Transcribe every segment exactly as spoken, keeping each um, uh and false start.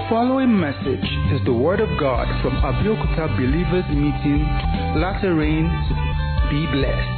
The following message is the Word of God from Abeokuta Believers Meeting, Latter Rain. Be blessed.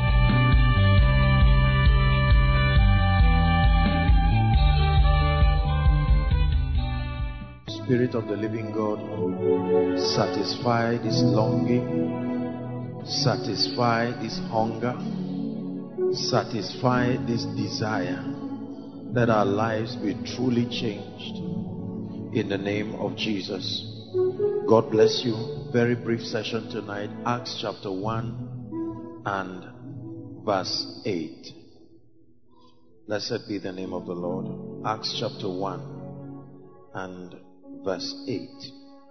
Spirit of the living God, satisfy this longing, satisfy this hunger, satisfy this desire that our lives be truly changed in the name of Jesus. God bless you. Very brief session tonight. Acts chapter one and verse eight. Blessed be the name of the Lord. Acts chapter one and verse eight.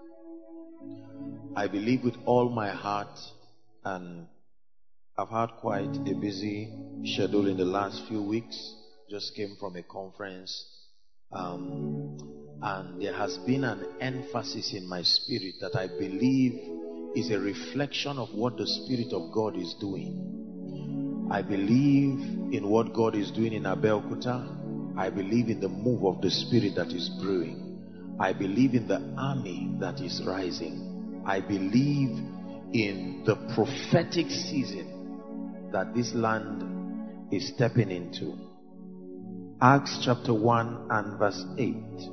I believe with all my heart, and I've had quite a busy schedule in the last few weeks. Just came from a conference, um, and there has been an emphasis in my spirit that I believe is a reflection of what the Spirit of God is doing. I believe in what God is doing in Abeokuta. I believe in the move of the Spirit that is brewing. I believe in the army that is rising. I believe in the prophetic season that this land is stepping into. Acts chapter one and verse eight.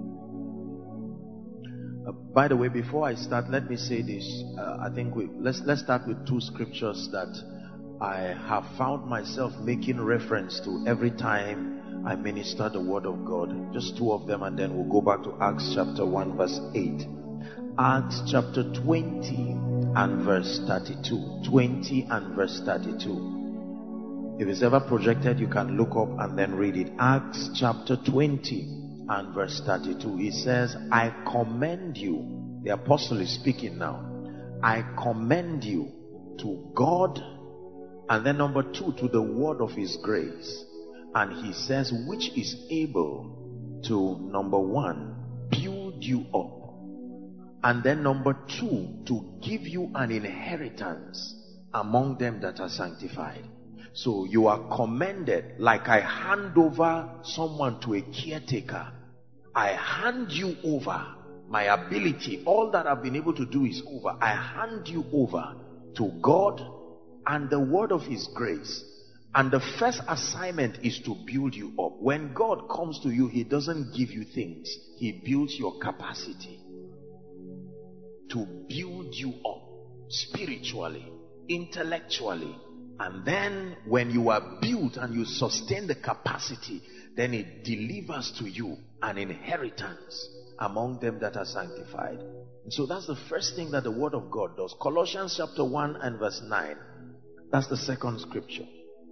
Uh, by the way, before I start, let me say this. Uh, I think we let's let's start with two scriptures that I have found myself making reference to every time I minister the word of God. Just two of them, and then we'll go back to Acts chapter one verse eight. Acts chapter twenty and verse thirty-two. twenty and verse thirty-two. If it's ever projected, you can look up and then read it. Acts chapter twenty and verse thirty-two. It says, I commend you. The apostle is speaking now. I commend you to God, and then number two, to the word of his grace. And he says, which is able to, number one, build you up. And then number two, to give you an inheritance among them that are sanctified. So you are commended. Like I hand over someone to a caretaker, I hand you over. My ability, all that I've been able to do is over. I hand you over to God and the word of his grace. And the first assignment is to build you up. When God comes to you, he doesn't give you things. He builds your capacity to build you up spiritually, intellectually. And then when you are built and you sustain the capacity, then it delivers to you an inheritance among them that are sanctified. And so that's the first thing that the word of God does. Colossians chapter one and verse nine. That's the second scripture.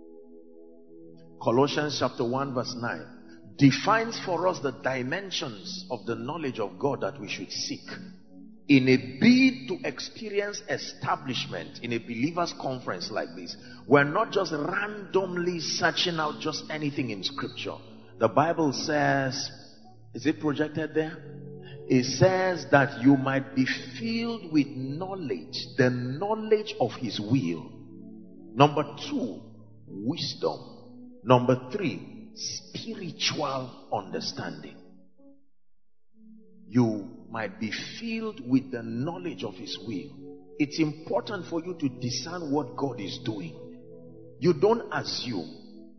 Colossians chapter one verse nine defines for us the dimensions of the knowledge of God that we should seek in a bid to experience establishment in a believers conference like this. We're not just randomly searching out just anything in scripture. The Bible says, is it projected there? It says that you might be filled with knowledge, the knowledge of his will. Number two, wisdom. Number three, spiritual understanding. You might be filled with the knowledge of his will. It's important for you to discern what God is doing. You don't assume.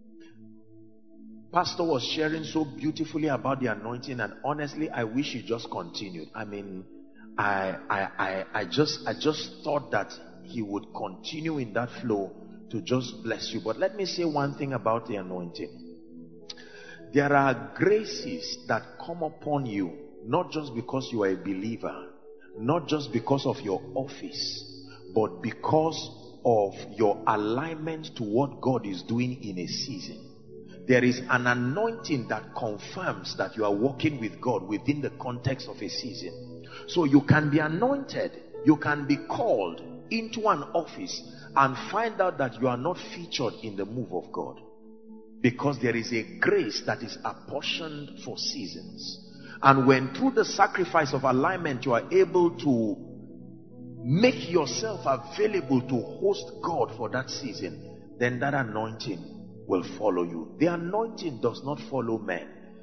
Pastor was sharing so beautifully about the anointing, and honestly, I wish he just continued. I mean, I, I, I, I just, I just thought that he would continue in that flow to just bless you. But let me say one thing about the anointing. There are graces that come upon you, not just because you are a believer, not just because of your office, but because of your alignment to what God is doing in a season. There is an anointing that confirms that you are walking with God within the context of a season. So you can be anointed, you can be called into an office and find out that you are not featured in the move of God, because there is a grace that is apportioned for seasons. And when through the sacrifice of alignment you are able to make yourself available to host God for that season, then that anointing will follow you. The anointing does not follow men.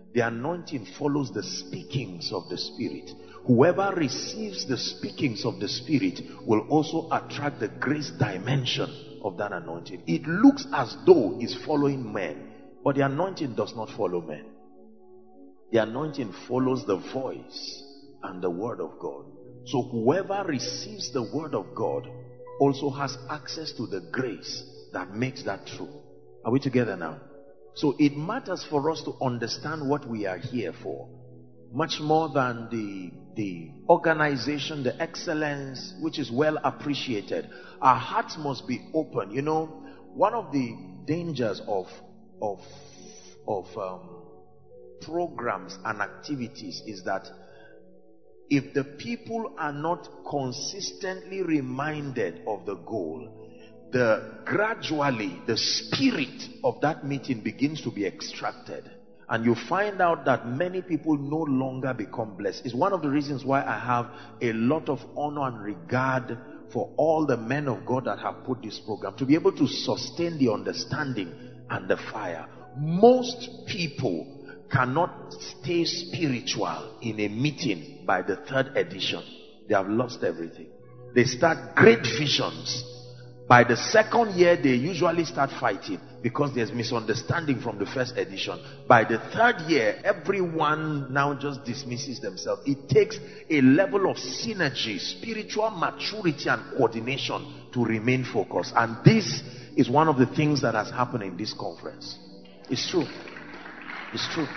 The anointing follows the speakings of the Spirit. Whoever receives the speakings of the Spirit will also attract the grace dimension of that anointing. It looks as though it's following men, but the anointing does not follow men. The anointing follows the voice and the word of God. So whoever receives the word of God also has access to the grace that makes that true. Are we together now? So it matters for us to understand what we are here for, much more than the the organization, the excellence, which is well appreciated. Our hearts must be open. You know, one of the dangers of of of um, programs and activities is that if the people are not consistently reminded of the goal, the gradually the spirit of that meeting begins to be extracted, and you find out that many people no longer become blessed. It's one of the reasons why I have a lot of honor and regard for all the men of God that have put this program, to be able to sustain the understanding and the fire. Most people cannot stay spiritual in a meeting by the third edition. They have lost everything. They start great visions. By the second year, they usually start fighting because there's misunderstanding from the first edition. By the third year, everyone now just dismisses themselves. It takes a level of synergy, spiritual maturity and coordination to remain focused. And this is one of the things that has happened in this conference. It's true. It's true.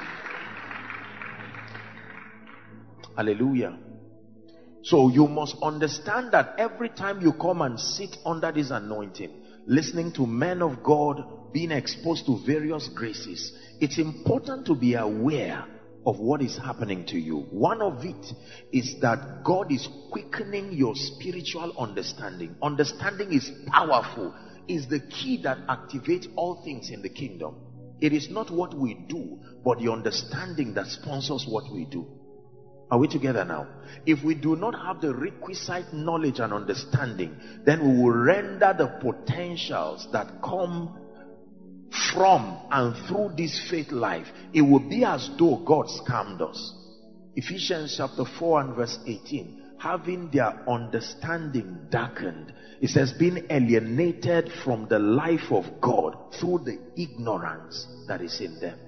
Hallelujah. So you must understand that every time you come and sit under this anointing, listening to men of God, being exposed to various graces, it's important to be aware of what is happening to you. One of it is that God is quickening your spiritual understanding. Understanding is powerful. It's the key that activates all things in the kingdom. It is not what we do, but the understanding that sponsors what we do. Are we together now? If we do not have the requisite knowledge and understanding, then we will render the potentials that come from and through this faith life. It will be as though God scammed us. Ephesians chapter four and verse eighteen. Having their understanding darkened. It says, being alienated from the life of God through the ignorance that is in them.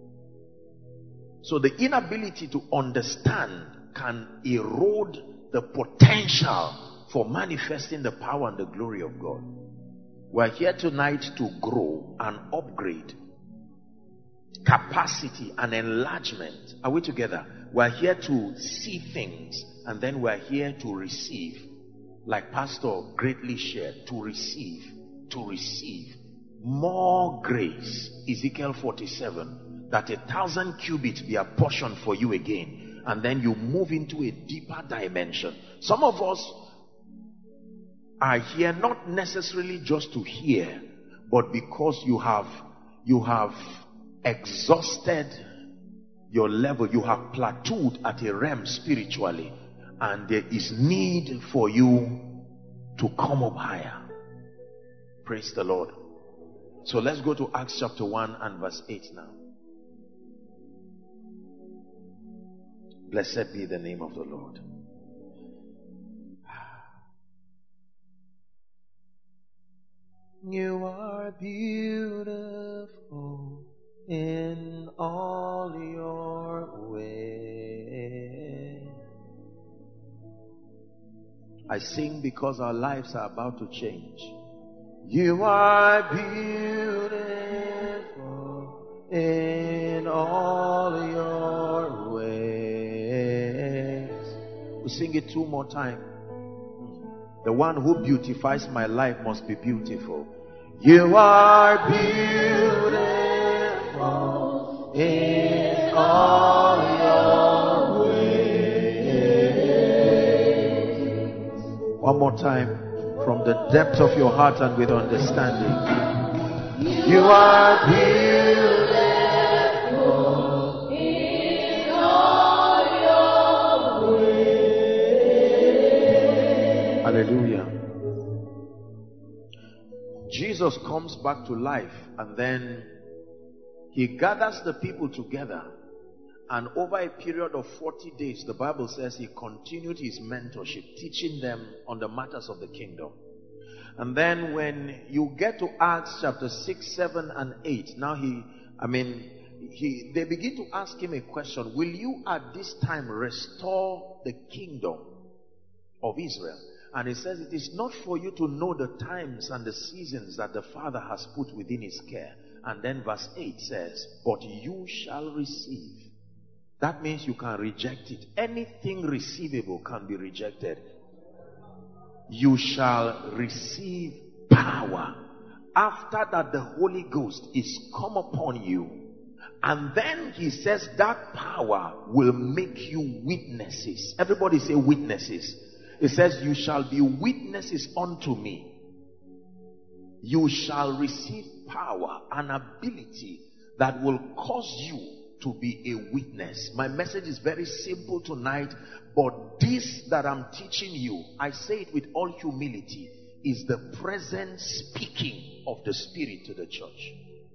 So the inability to understand can erode the potential for manifesting the power and the glory of God. We're here tonight to grow and upgrade capacity and enlargement. Are we together? We're here to see things, and then we're here to receive. Like Pastor greatly shared, to receive, to receive more grace. Ezekiel forty-seven. That a thousand cubits be apportioned for you again, and then you move into a deeper dimension. Some of us are here not necessarily just to hear, but because you have you have exhausted your level, you have plateaued at a realm spiritually, and there is need for you to come up higher. Praise the Lord. So let's go to Acts chapter one and verse eight now. Blessed be the name of the Lord. You are beautiful in all your ways. I sing because our lives are about to change. You are beautiful in all your ways. We sing it two more times. The one who beautifies my life must be beautiful. You are beautiful in all your ways. One more time, from the depth of your heart and with understanding. You are beautiful in all your ways. Hallelujah. Jesus comes back to life, and then he gathers the people together And over a period of forty days, the Bible says he continued his mentorship, teaching them on the matters of the kingdom. And then when you get to Acts chapter six, seven, and eight, now he, I mean, he, they begin to ask him a question. Will you at this time restore the kingdom of Israel? And he says, it is not for you to know the times and the seasons that the Father has put within his care. And then verse eight says, but you shall receive. That means you can reject it. Anything receivable can be rejected. You shall receive power after that the Holy Ghost is come upon you. And then he says that power will make you witnesses. Everybody say witnesses. It says you shall be witnesses unto me. You shall receive power, an ability that will cause you to be a witness. My message is very simple tonight, but this that I'm teaching you, I say it with all humility, is the present speaking of the Spirit to the church.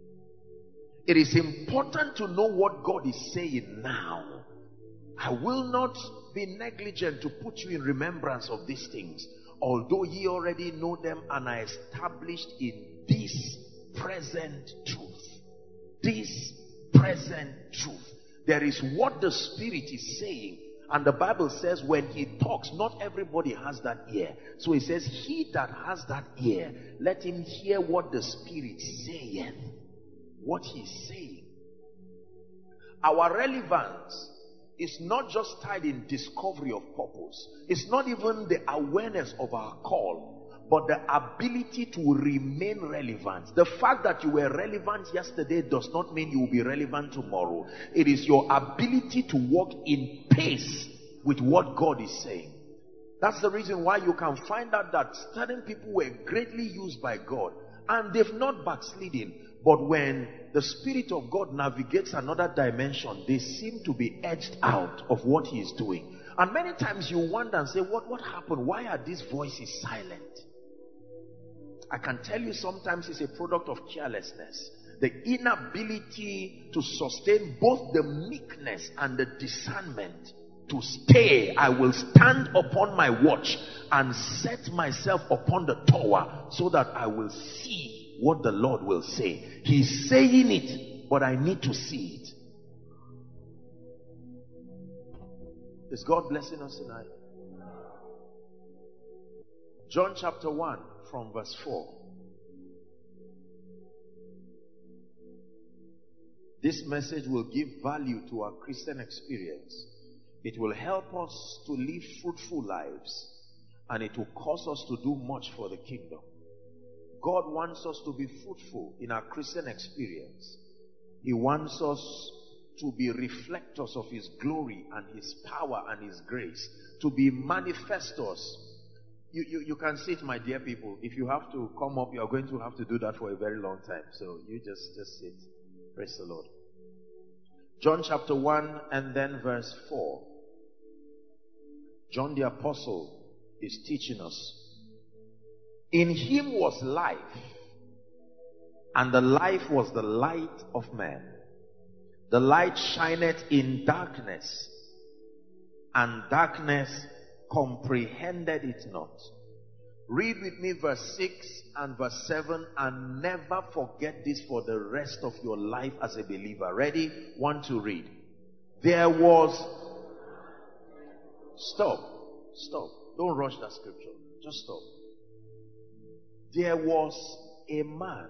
It is important to know what God is saying now. I will not be negligent to put you in remembrance of these things, although ye already know them and are established in this present truth. This present truth. There is what the Spirit is saying, and the Bible says when he talks, not everybody has that ear. So it says, he that has that ear, let him hear what the Spirit saith. What he's saying. Our relevance is not just tied in discovery of purpose. It's not even the awareness of our call, but the ability to remain relevant. The fact that you were relevant yesterday does not mean you will be relevant tomorrow. It is your ability to walk in pace with what God is saying. That's the reason why you can find out that certain people were greatly used by God and they've not backslidden. But when the Spirit of God navigates another dimension, they seem to be edged out of what he is doing. And many times you wonder and say, what, what happened? Why are these voices silent? I can tell you sometimes it's a product of carelessness. The inability to sustain both the meekness and the discernment to stay. I will stand upon my watch and set myself upon the tower so that I will see what the Lord will say. He's saying it, but I need to see it. Is God blessing us tonight? John chapter one from verse four. This message will give value to our Christian experience. It will help us to live fruitful lives, and it will cause us to do much for the kingdom. God wants us to be fruitful in our Christian experience. He wants us to be reflectors of his glory and his power and his grace, to be manifestors. You, you, you can sit, my dear people. If you have to come up, you are going to have to do that for a very long time. So you just, just sit. Praise the Lord. John chapter one and then verse four. John the Apostle is teaching us. In him was life, and the life was the light of man. The light shineth in darkness, and darkness comprehended it not. Read with me verse six and verse seven, and never forget this for the rest of your life as a believer. Ready? One to read. There was... Stop. Stop. Don't rush that scripture. Just stop. There was a man.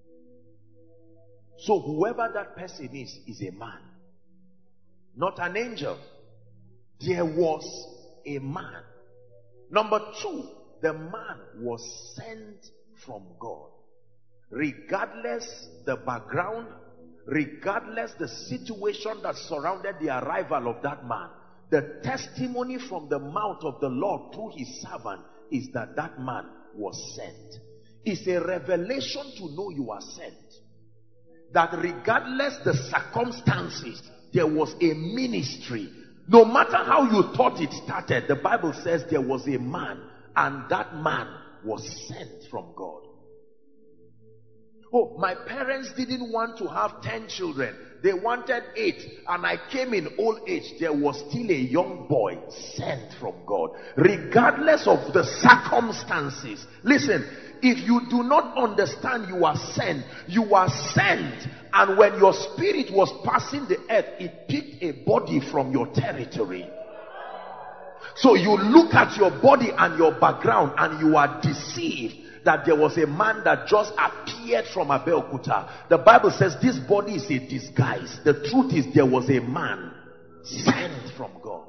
So whoever that person is, is a man. Not an angel. There was a man. Number two, the man was sent from God. Regardless the background, regardless the situation that surrounded the arrival of that man, the testimony from the mouth of the Lord through his servant is that that man was sent. It's a revelation to know you are sent. That regardless the circumstances, there was a ministry. No matter how you thought it started, the Bible says there was a man, and that man was sent from God. Oh, my parents didn't want to have ten children. They wanted eight, and I came in old age. There was still a young boy sent from God, regardless of the circumstances. Listen, if you do not understand you are sent, you are sent. And when your spirit was passing the earth, it picked a body from your territory. So you look at your body and your background and you are deceived that there was a man that just appeared from Abeokuta. The Bible says this body is a disguise. The truth is there was a man sent from God.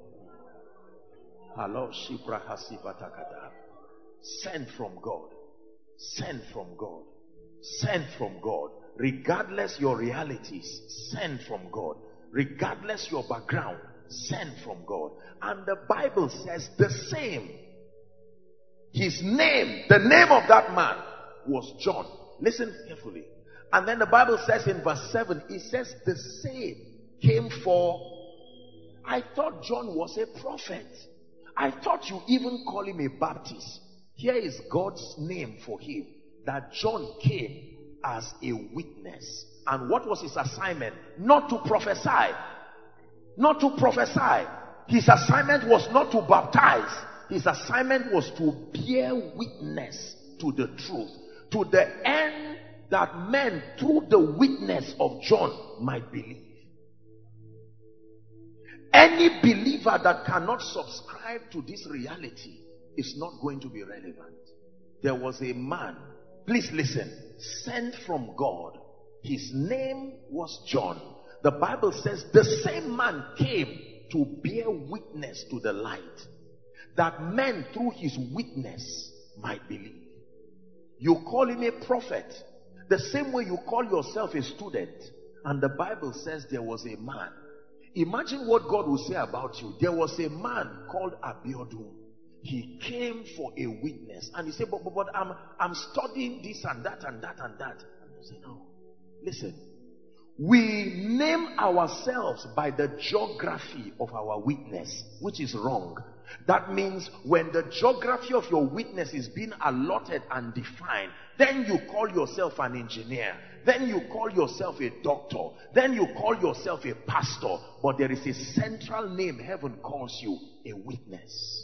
Hello, Shibra Hasibatakada. Sent from God. Sent from God. Sent from God. Regardless your realities, sent from God. Regardless your background, sent from God. And the Bible says the same. His name, the name of that man was John. Listen carefully. And then the Bible says in verse seven, it says the same came for. I thought John was a prophet. I thought you even call him a Baptist. Here is God's name for him. That John came as a witness. And what was his assignment? Not to prophesy. Not to prophesy. His assignment was not to baptize. His assignment was to bear witness to the truth, to the end that men through the witness of John might believe. Any believer that cannot subscribe to this reality is not going to be relevant. There was a man, please listen, sent from God. His name was John. The Bible says the same man came to bear witness to the light, that men through his witness might believe. You call him a prophet the same way you call yourself a student. And the Bible says there was a man. Imagine what God will say about you. There was a man called Abiodun. He came for a witness. And he said, but, but, but I'm, I'm studying this and that and that and that. And I say, no. Listen. We name ourselves by the geography of our witness, which is wrong. That means when the geography of your witness is being allotted and defined, then you call yourself an engineer, then you call yourself a doctor, then you call yourself a pastor. But there is a central name heaven calls you, a witness.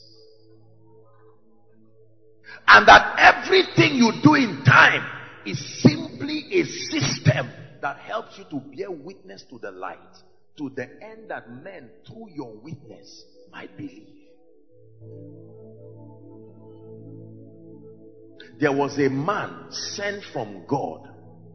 And that everything you do in time is simply a system that helps you to bear witness to the light, to the end that men through your witness might believe. There was a man sent from God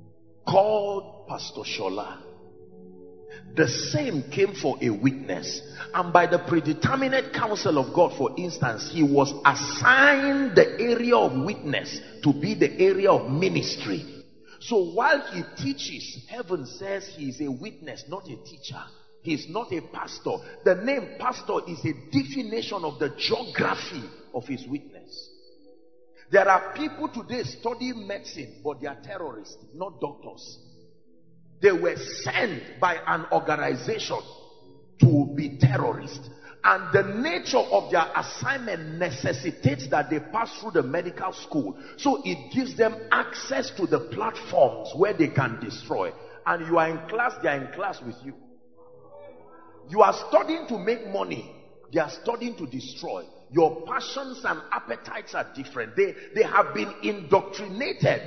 called Pastor Shola. The same came for a witness, and by the predeterminate counsel of God, for instance, he was assigned the area of witness to be the area of ministry. So while he teaches, heaven says he is a witness, not a teacher. He is not a pastor. The name pastor is a definition of the geography of his witness. There are people today studying medicine, but they are terrorists, not doctors. They were sent by an organization to be terrorists. And the nature of their assignment necessitates that they pass through the medical school. So it gives them access to the platforms where they can destroy. And you are in class, they are in class with you. You are studying to make money. They are studying to destroy. Your passions and appetites are different. They, they have been indoctrinated.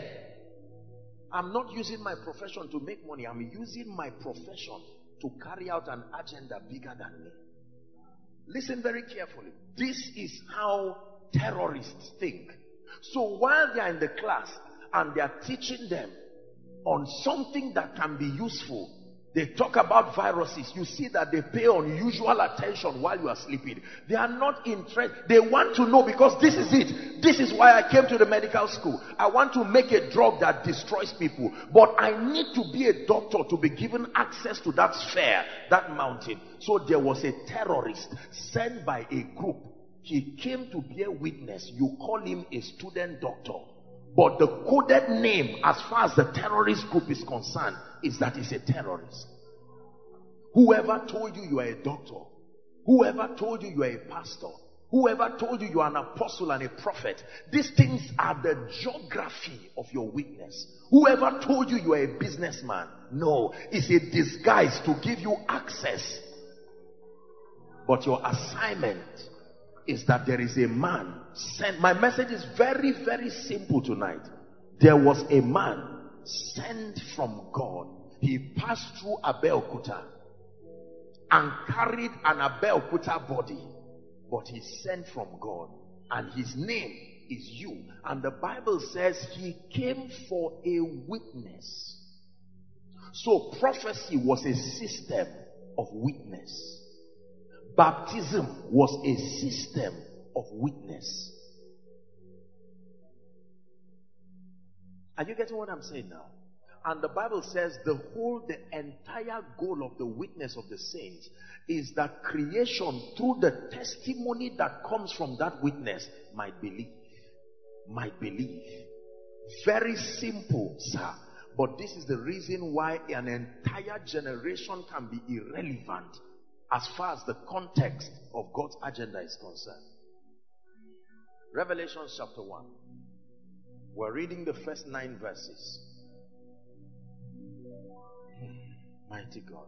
I'm not using my profession to make money. I'm using my profession to carry out an agenda bigger than me. Listen very carefully. This is how terrorists think. So while they are in the class and they are teaching them on something that can be useful, they talk about viruses. You see that they pay unusual attention while you are sleeping. They are not interested. They want to know, because this is it. This is why I came to the medical school. I want to make a drug that destroys people. But I need to be a doctor to be given access to that sphere, that mountain. So there was a terrorist sent by a group. He came to bear witness. You call him a student doctor. But the coded name, as far as the terrorist group is concerned, is that he's a terrorist. Whoever told you you are a doctor, whoever told you you are a pastor, Whoever told you you are an apostle and a prophet, these things are the geography of your witness. Whoever told you you are a businessman, no, it's a disguise to give you access. But your assignment is that there is a man sent. My message is very, very simple tonight. There was a man sent from God. He passed through Abeokuta and carried an Abeokuta body. But he's sent from God, and his name is you. And the Bible says he came for a witness. So prophecy was a system of witness. Baptism was a system of witness. Are you getting what I'm saying now? And the Bible says the whole, the entire goal of the witness of the saints is that creation, through the testimony that comes from that witness, might believe. Might believe. Very simple, sir. But this is the reason why an entire generation can be irrelevant as far as the context of God's agenda is concerned. Revelation chapter one. We're reading the first nine verses. Mighty God.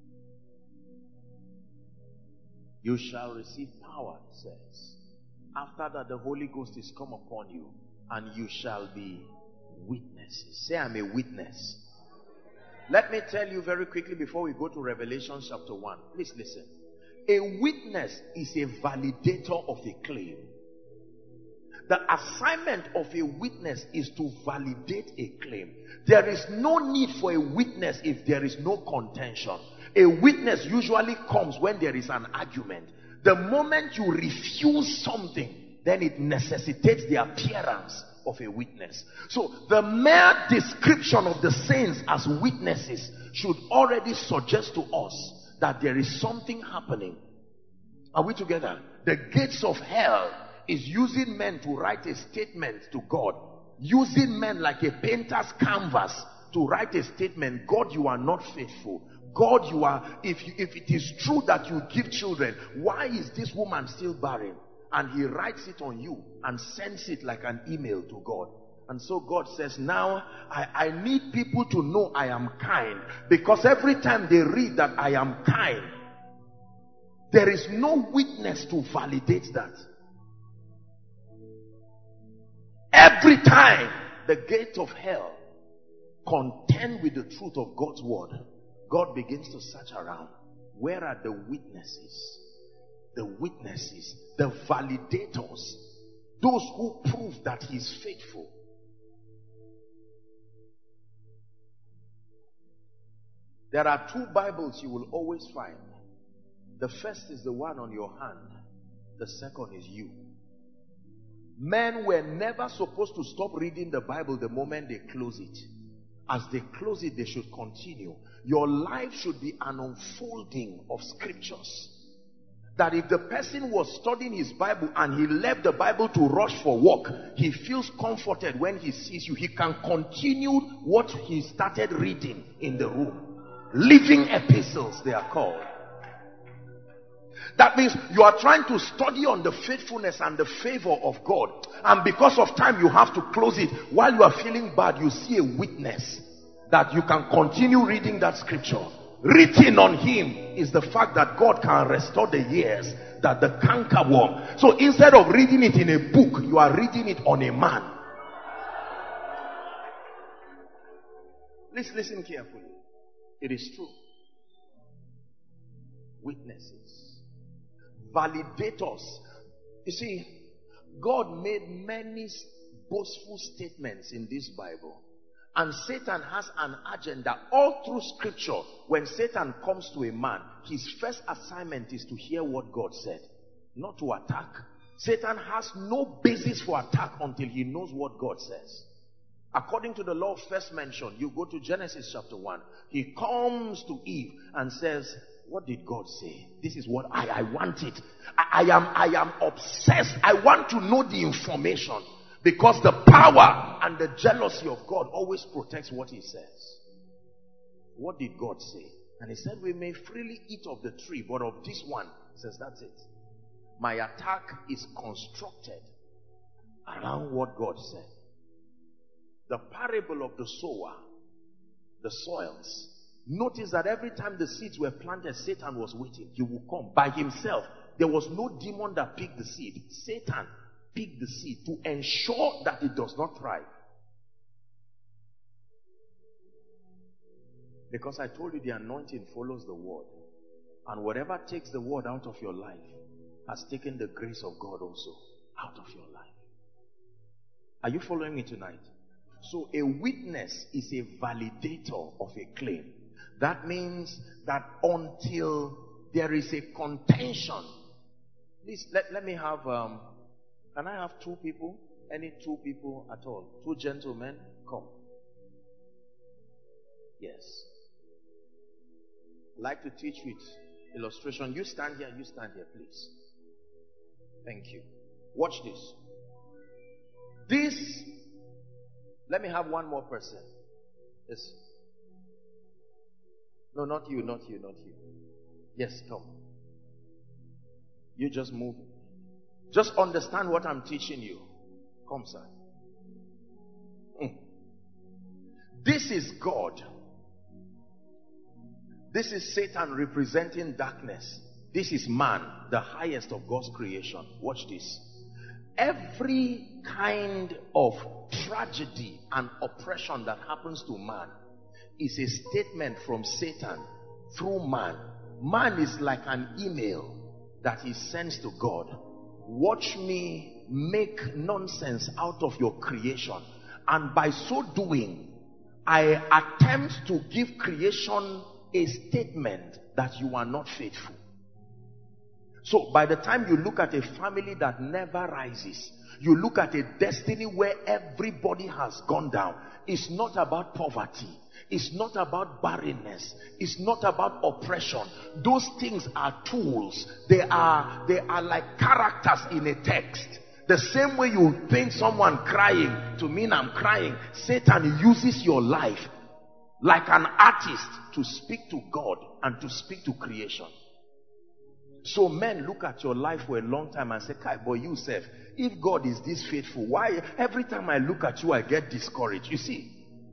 You shall receive power, it says. After that, the Holy Ghost is come upon you, and you shall be witnesses. Say, I'm a witness. Let me tell you very quickly before we go to Revelation chapter one. Please listen. A witness is a validator of a claim. The assignment of a witness is to validate a claim. There is no need for a witness if there is no contention. A witness usually comes when there is an argument. The moment you refuse something, then it necessitates the appearance of a witness. So the mere description of the saints as witnesses should already suggest to us that there is something happening. Are we together? The gates of hell is using men to write a statement to God. Using men like a painter's canvas to write a statement. God, you are not faithful. God, you are, if, you, if it is true that you give children, why is this woman still barren? And he writes it on you and sends it like an email to God. And so God says, now I, I need people to know I am kind. Because every time they read that I am kind, there is no witness to validate that. Every time the gate of hell contend with the truth of God's word, God begins to search around. Where are the witnesses? The witnesses, the validators, those who prove that he is faithful. There are two Bibles you will always find. The first is the one on your hand. The second is you. Men were never supposed to stop reading the Bible the moment they close it. As they close it, they should continue. Your life should be an unfolding of scriptures. That if the person was studying his Bible and he left the Bible to rush for work, he feels comforted when he sees you. He can continue what he started reading in the room. Living epistles, they are called. That means you are trying to study on the faithfulness and the favor of God. And because of time, you have to close it. While you are feeling bad, you see a witness that you can continue reading that scripture. Written on him is the fact that God can restore the years that the cankerworm. So instead of reading it in a book, you are reading it on a man. Please listen carefully. It is true. Witnesses. Validators. You see, God made many boastful statements in this Bible. And Satan has an agenda all through scripture. When Satan comes to a man, his first assignment is to hear what God said, not to attack. Satan has no basis for attack until he knows what God says. According to the law of first mention, you go to Genesis chapter one. He comes to Eve and says, what did God say? This is what I, I want it. I, I am, I am obsessed. I want to know the information. Because the power and the jealousy of God always protects what he says. What did God say? And he said, we may freely eat of the tree, but of this one, he says, that's it. My attack is constructed around what God said. The parable of the sower, the soils. Notice that every time the seeds were planted, Satan was waiting. He would come by himself. There was no demon that picked the seed. Satan picked the seed to ensure that it does not thrive. Because I told you the anointing follows the word. And whatever takes the word out of your life has taken the grace of God also out of your life. Are you following me tonight? So a witness is a validator of a claim. That means that until there is a contention. Please, let, let me have, um, can I have two people? Any two people at all? Two gentlemen? Come. Yes. I'd like to teach with illustration. You stand here, you stand here, please. Thank you. Watch this. This, let me have one more person. Yes. No, not you, not you, not you. Yes, come. You just move. Just understand what I'm teaching you. Come, sir. Mm. This is God. This is Satan representing darkness. This is man, the highest of God's creation. Watch this. Every kind of tragedy and oppression that happens to man is a statement from Satan through man. Man is like an email that he sends to God. Watch me make nonsense out of your creation. And by so doing, I attempt to give creation a statement that you are not faithful. So by the time you look at a family that never rises, you look at a destiny where everybody has gone down. It's not about poverty. It's not about barrenness. It's not about oppression. Those things are tools. They are, they are like characters in a text. The same way you paint someone crying to mean I'm crying, Satan uses your life like an artist to speak to God and to speak to creation. So men look at your life for a long time and say, Kai, boy, you self, if God is this faithful, why every time I look at you I get discouraged? You see,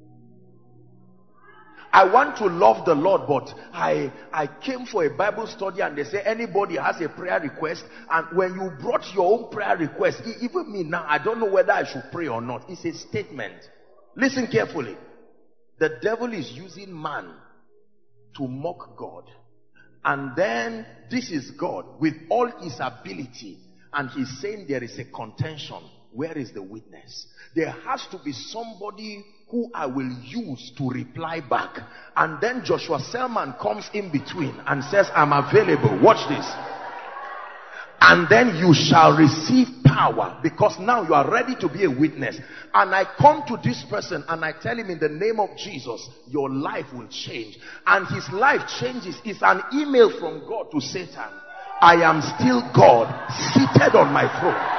I want to love the Lord, but I I came for a Bible study and they say anybody has a prayer request, and when you brought your own prayer request, even me now, I don't know whether I should pray or not. It's a statement. Listen carefully. The devil is using man to mock God. And then this is God with all his ability, and he's saying there is a contention. Where is the witness? There has to be somebody who I will use to reply back. And then Joshua Selman comes in between and says, I'm available. Watch this. And then you shall receive power, because now you are ready to be a witness. And I come to this person and I tell him, in the name of Jesus, your life will change. And his life changes. It's an email from God to Satan. I am still God, seated on my throne.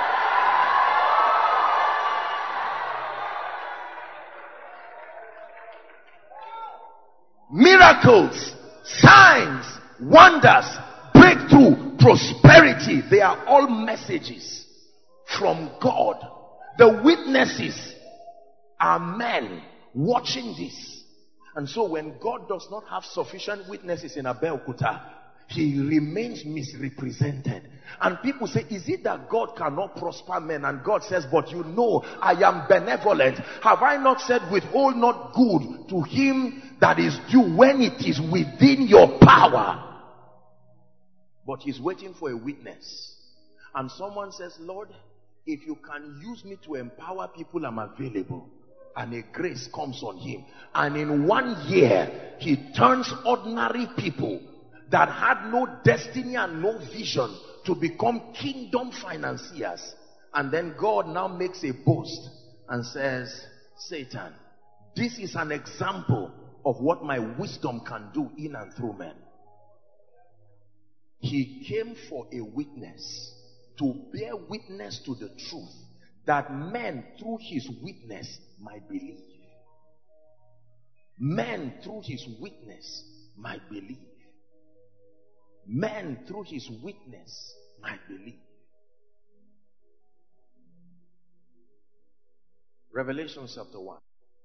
Miracles, signs, wonders, breakthrough, prosperity, they are all messages from God. The witnesses are men watching this. And so when God does not have sufficient witnesses in Abeokuta, he remains misrepresented. And people say, is it that God cannot prosper men? And God says, but you know, I am benevolent. Have I not said, withhold not good to him that is due when it is within your power? But he's waiting for a witness. And someone says, Lord, if you can use me to empower people, I'm available. And a grace comes on him. And in one year, he turns ordinary people that had no destiny and no vision to become kingdom financiers. And then God now makes a boast and says, Satan, this is an example of what my wisdom can do in and through men. He came for a witness, to bear witness to the truth, that men through his witness might believe. Men through his witness might believe. Men through his witness might believe. Revelation chapter one.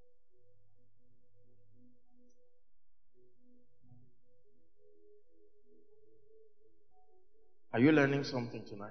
Are you learning something tonight?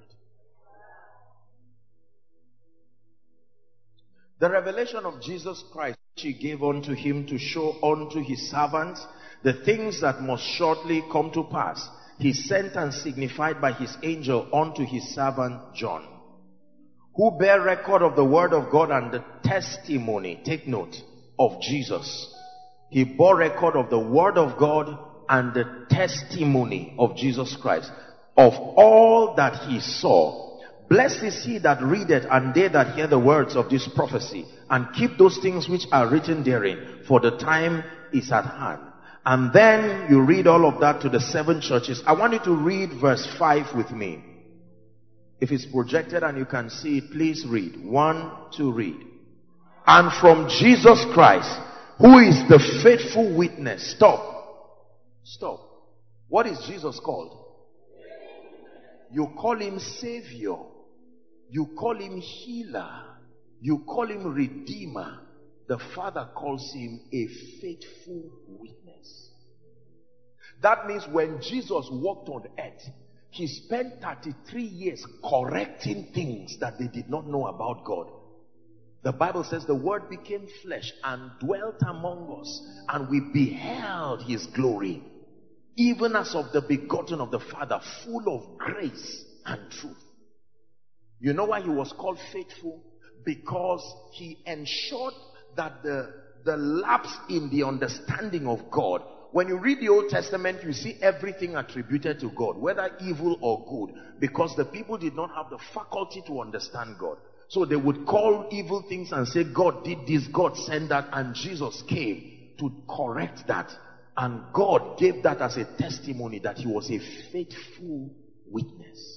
The revelation of Jesus Christ, which he gave unto him to show unto his servants the things that must shortly come to pass, he sent and signified by his angel unto his servant John, who bear record of the word of God and the testimony, take note, of Jesus. He bore record of the word of God and the testimony of Jesus Christ, of all that he saw. Blessed is he that readeth, and they that hear the words of this prophecy, and keep those things which are written therein, for the time is at hand. And then you read all of that to the seven churches. I want you to read verse five with me. If it's projected and you can see it, please read. One, two, read. And from Jesus Christ, who is the faithful witness. Stop. Stop. What is Jesus called? You call him Savior. You call him Healer. You call him Redeemer. The Father calls him a faithful witness. That means when Jesus walked on earth, he spent thirty-three years correcting things that they did not know about God. The Bible says the word became flesh and dwelt among us, and we beheld his glory, even as of the begotten of the Father, full of grace and truth. You know why he was called faithful? Because he ensured that the, the lapse in the understanding of God. When you read the Old Testament, you see everything attributed to God, whether evil or good, because the people did not have the faculty to understand God. So they would call evil things and say, God did this, God sent that, and Jesus came to correct that. And God gave that as a testimony that he was a faithful witness.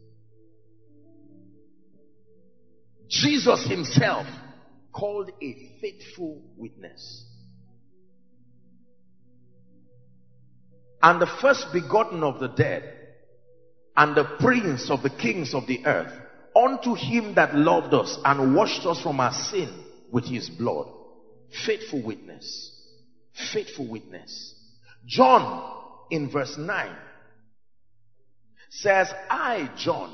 Jesus himself called a faithful witness. And the first begotten of the dead, and the prince of the kings of the earth, unto him that loved us and washed us from our sin with his blood. Faithful witness. Faithful witness. John in verse nine says, I, John,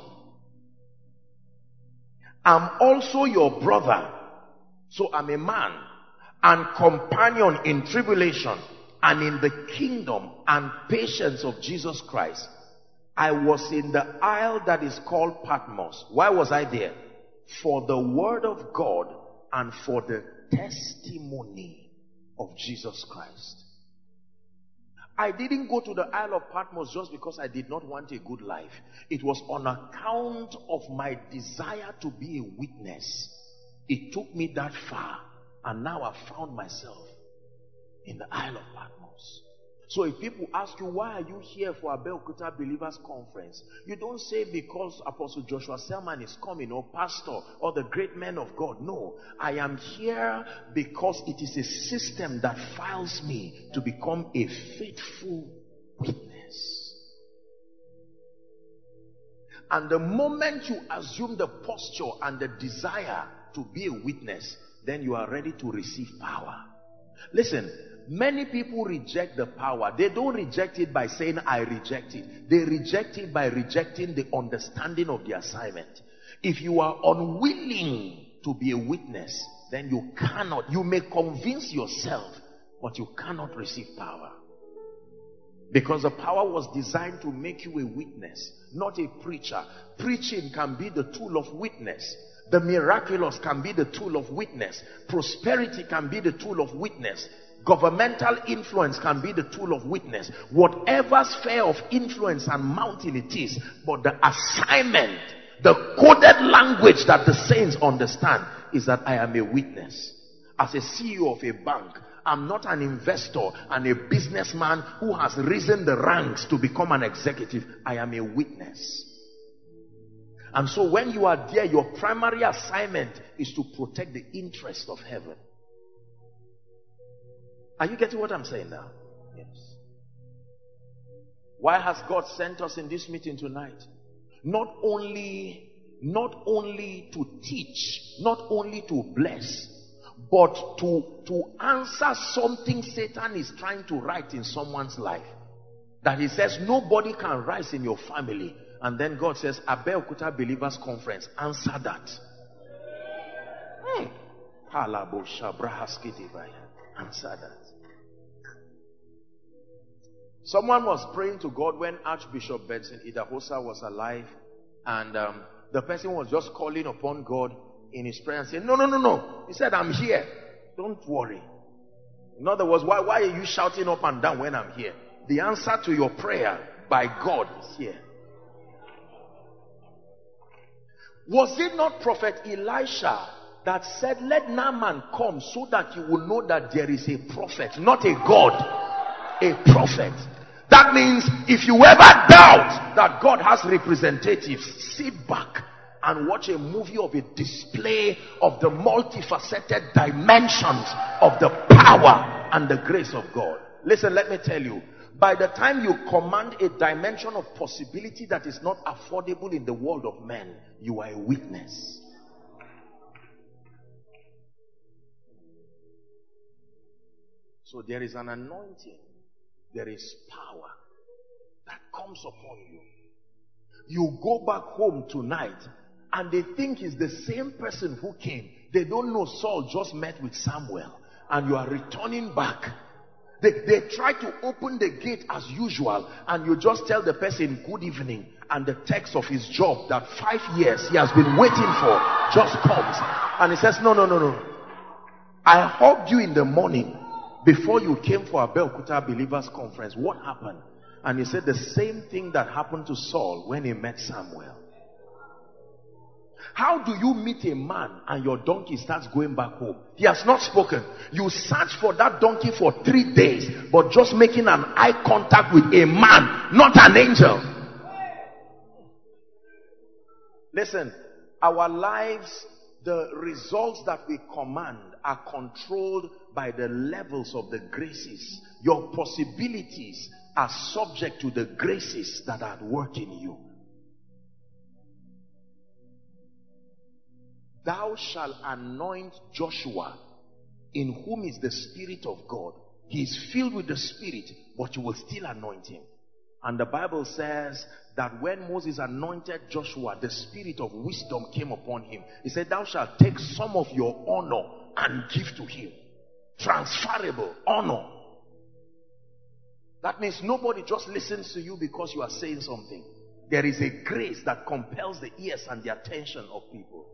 am also your brother. So I'm a man and companion in tribulation and in the kingdom and patience of Jesus Christ. I was in the isle that is called Patmos. Why was I there? For the word of God and for the testimony of Jesus Christ. I didn't go to the Isle of Patmos just because I did not want a good life. It was on account of my desire to be a witness. It took me that far, and now I found myself in the Isle of Patmos. So if people ask you, why are you here for Abeokuta Believers Conference? You don't say because Apostle Joshua Selman is coming, or pastor, or the great men of God. No, I am here because it is a system that files me to become a faithful witness. And the moment you assume the posture and the desire to be a witness, then you are ready to receive power. Listen, many people reject the power. They don't reject it by saying, I reject it. They reject it by rejecting the understanding of the assignment. If you are unwilling to be a witness, then you cannot. You may convince yourself, but you cannot receive power. Because the power was designed to make you a witness, not a preacher. Preaching can be the tool of witness. The miraculous can be the tool of witness. Prosperity can be the tool of witness. Governmental influence can be the tool of witness. Whatever sphere of influence and mountain it is, but the assignment, the coded language that the saints understand is that I am a witness. As a C E O of a bank, I'm not an investor and a businessman who has risen the ranks to become an executive. I am a witness. And so when you are there, your primary assignment is to protect the interest of heaven. Are you getting what I'm saying now? Yes. Why has God sent us in this meeting tonight? Not only, not only to teach, not only to bless, but to, to answer something Satan is trying to write in someone's life. That he says nobody can rise in your family. And then God says, Abeokuta Believers Conference, answer that. Hmm. Answer that. Someone was praying to God when Archbishop Benson Idahosa was alive, and um, the person was just calling upon God in his prayer and saying, no, no, no, no. He said, I'm here. Don't worry. In other words, why, why are you shouting up and down when I'm here? The answer to your prayer by God is here. Was it not Prophet Elisha that said, let Naaman come so that you will know that there is a prophet, not a God, a prophet. That means if you ever doubt that God has representatives, sit back and watch a movie of a display of the multifaceted dimensions of the power and the grace of God. Listen, let me tell you, by the time you command a dimension of possibility that is not affordable in the world of men, you are a witness. So there is an anointing, there is power that comes upon you. You go back home tonight and they think it's the same person who came. They don't know Saul just met with Samuel, and you are returning back. They, they try to open the gate as usual, and you just tell the person good evening, and the text of his job that five years he has been waiting for just comes, and he says, no, no, no, no. I hugged you in the morning before you came for Abeokuta Believers Conference. What happened? And he said the same thing that happened to Saul when he met Samuel. How do you meet a man and your donkey starts going back home? He has not spoken. You search for that donkey for three days, but just making an eye contact with a man, not an angel. Listen, our lives, the results that we command are controlled by the levels of the graces. Your possibilities are subject to the graces that are at work in you. Thou shalt anoint Joshua, in whom is the Spirit of God. He is filled with the Spirit, but you will still anoint him. And the Bible says that when Moses anointed Joshua, the spirit of wisdom came upon him. He said, thou shalt take some of your honor and give to him. Transferable honor. That means nobody just listens to you because you are saying something. There is a grace that compels the ears and the attention of people.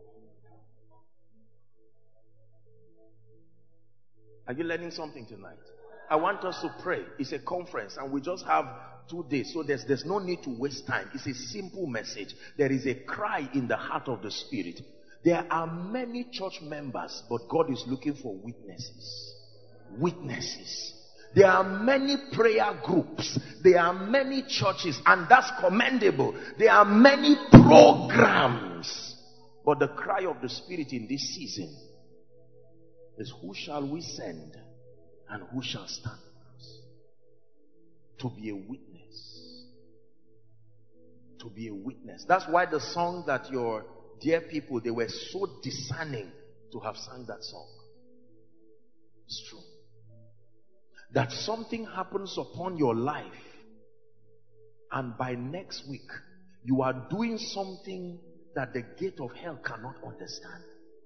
Are you learning something tonight? I want us to pray. It's a conference and we just have two days. So there's, there's no need to waste time. It's a simple message. There is a cry in the heart of the Spirit. There are many church members, but God is looking for witnesses. Witnesses. There are many prayer groups. There are many churches, and that's commendable. There are many programs. But the cry of the Spirit in this season is, who shall we send and who shall stand for us? To be a witness. To be a witness. That's why the song that your dear people, they were so discerning to have sung that song. It's true. That something happens upon your life, and by next week you are doing something that the gate of hell cannot understand.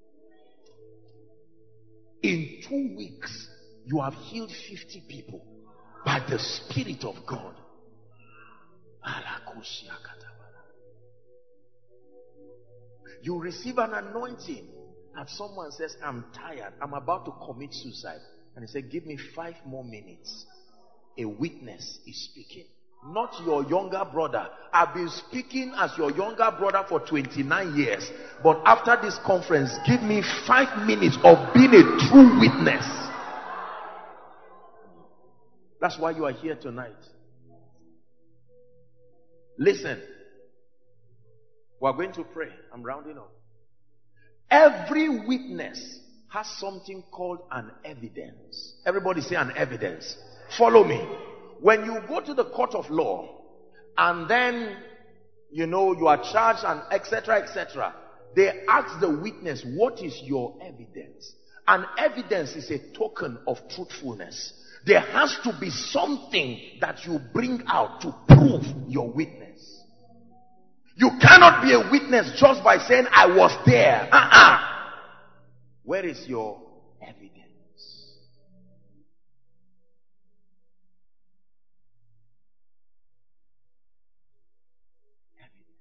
In two weeks you have healed fifty people by the Spirit of God. You receive an anointing and someone says, I'm tired, I'm about to commit suicide. And he said, give me five more minutes. A witness is speaking. Not your younger brother. I've been speaking as your younger brother for twenty-nine years. But after this conference, give me five minutes of being a true witness. That's why you are here tonight. Listen. We are going to pray. I'm rounding up. Every witness has something called an evidence. Everybody say an evidence. Follow me. When you go to the court of law and then, you know, you are charged and et cetera, et cetera, they ask the witness, what is your evidence? An evidence is a token of truthfulness. There has to be something that you bring out to prove your witness. You cannot be a witness just by saying, I was there. Uh-uh. Where is your evidence? Evidence.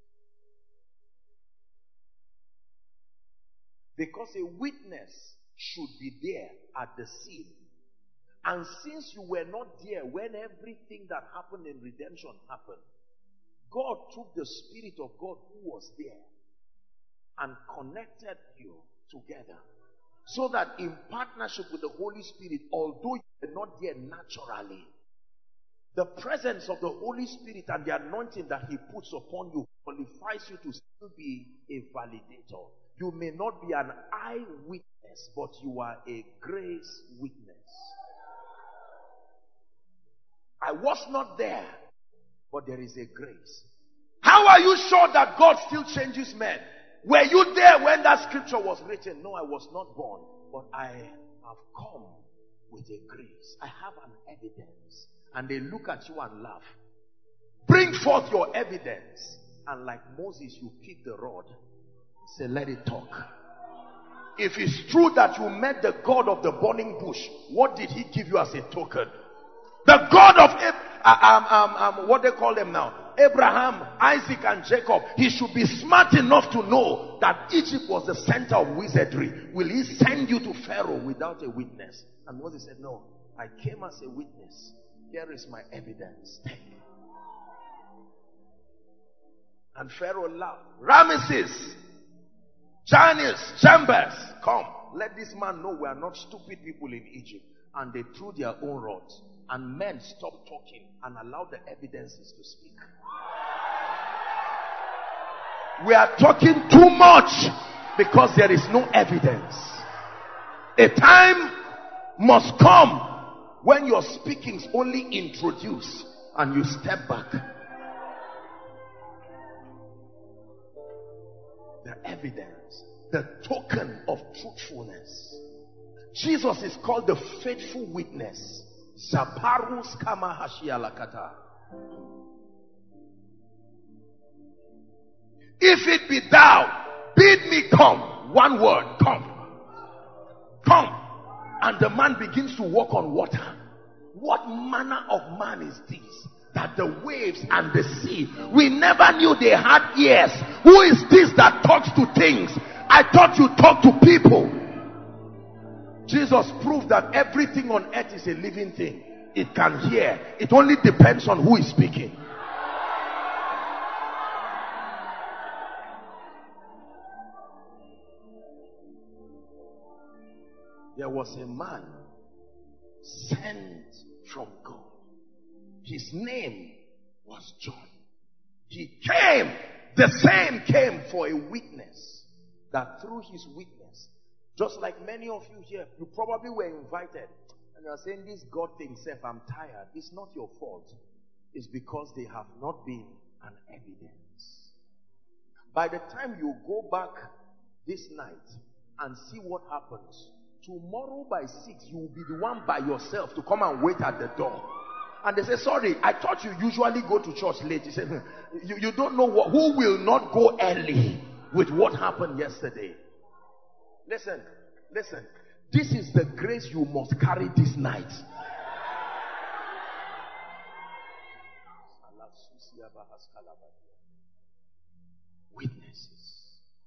Because a witness should be there at the scene. And since you were not there when everything that happened in redemption happened, God took the Spirit of God who was there and connected you together. So that in partnership with the Holy Spirit, although you were not there naturally, the presence of the Holy Spirit and the anointing that He puts upon you qualifies you to still be a validator. You may not be an eyewitness, but you are a grace witness. I was not there, but there is a grace. How are you sure that God still changes men? Were you there when that scripture was written? No, I was not born, but I have come with a grace. I have an evidence. And they look at you and laugh. Bring forth your evidence. And like Moses, you pick the rod. Say, let it talk. If it's true that you met the God of the burning bush, what did He give you as a token? The God of Ab- um, um, um, what they call them now, Abraham, Isaac and Jacob. He should be smart enough to know that Egypt was the center of wizardry. Will He send you to Pharaoh without a witness? And Moses said, no, I came as a witness. Here is my evidence. Take. And Pharaoh laughed. Ramesses, Janus, Jambres, come. Let this man know we are not stupid people in Egypt. And they threw their own rods. And men stopped talking and allowed the evidences to speak. We are talking too much because there is no evidence. A time must come when your speakings only introduce and you step back. The evidence, the token of truthfulness. Jesus is called the faithful witness. Zaparus kama hashialakata. If it be thou, bid me come. One word, come. Come. And the man begins to walk on water. What manner of man is this? That the waves and the sea, we never knew they had ears. Who is this that talks to things? I thought you talk to people. Jesus proved that everything on earth is a living thing. It can hear. It only depends on who is speaking. There was a man sent from God. His name was John. He came, the same came for a witness, that through his witness, just like many of you here, you probably were invited and you are saying, this God thing, self, I'm tired. It's not your fault. It's because they have not been an evidence. By the time you go back this night and see what happens, tomorrow by six, you will be the one by yourself to come and wait at the door. And they say, sorry, I thought you usually go to church late. You say, you, you don't know what, who will not go early with what happened yesterday. Listen, listen. This is the grace you must carry this night. Witnesses.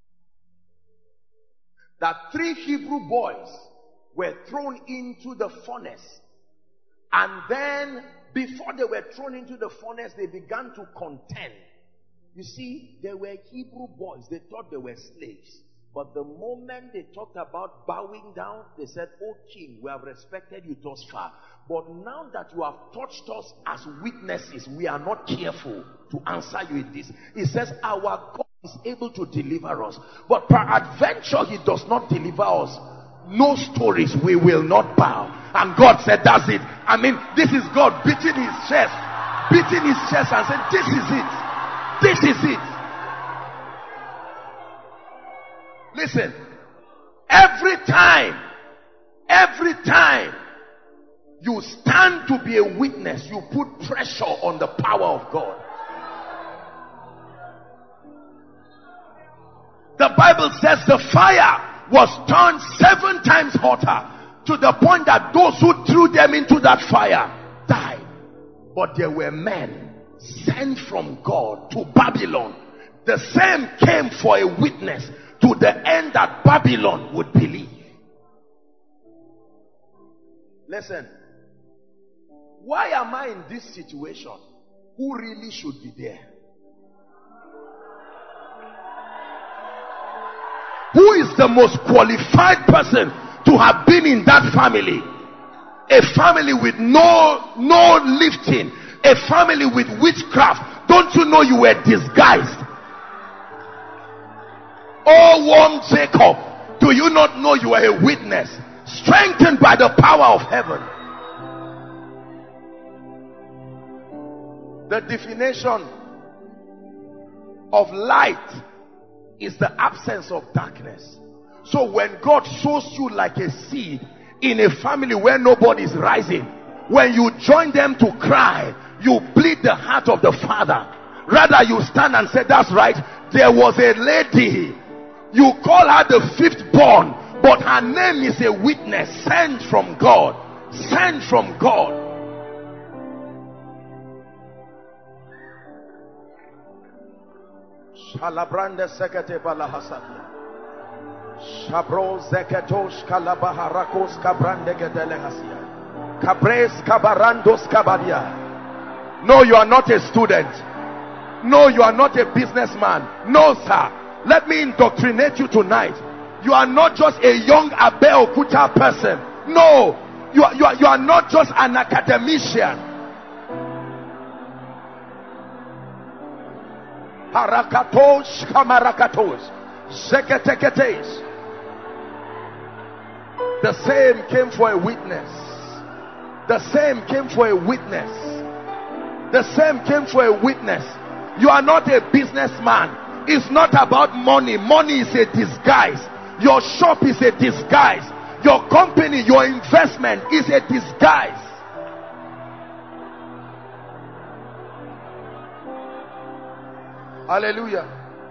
That three Hebrew boys were thrown into the furnace. And then, before they were thrown into the furnace, they began to contend. You see, they were Hebrew boys. They thought they were slaves. But the moment they talked about bowing down, they said, "Oh king, we have respected you thus far. But now that you have touched us as witnesses, we are not careful to answer you in this." He says, our God is able to deliver us. But peradventure he does not deliver us. No stories, we will not bow. And God said, that's it. I mean, this is God beating his chest. Beating his chest and saying, this is it. This is it. Listen. Every time, every time you stand to be a witness, you put pressure on the power of God. The Bible says the fire was turned seven times hotter, to the point that those who threw them into that fire died. But there were men sent from God to Babylon. The same came for a witness, to the end that Babylon would believe. Listen, why am I in this situation? Who really should be there? Who is the most qualified person to have been in that family? A family with no no lifting, a family with witchcraft. Don't you know you were disguised? Oh, warm Jacob, do you not know you are a witness, strengthened by the power of heaven? The definition of light is the absence of darkness. So when God sows you like a seed in a family where nobody is rising, when you join them to cry, you bleed the heart of the father. Rather, you stand and say, that's right, there was a lady, you call her the fifth born, but her name is a witness, sent from God, sent from God. Shalabrande sekete balahasatia. Shabro zeketosh kalabaharakos kabrande gedelehasia. Kabres kabarandos kabadia. No, you are not a student. No, you are not a businessman. No, sir. Let me indoctrinate you tonight. You are not just a young Abe Okuta person. No, you are, you are, you are not just an academician. Harakatos kamarakatos zeketeketes. The same came for a witness. The same came for a witness. The same came for a witness. You are not a businessman. It's not about money. Money is a disguise. Your shop is a disguise. Your company, your investment is a disguise. Hallelujah.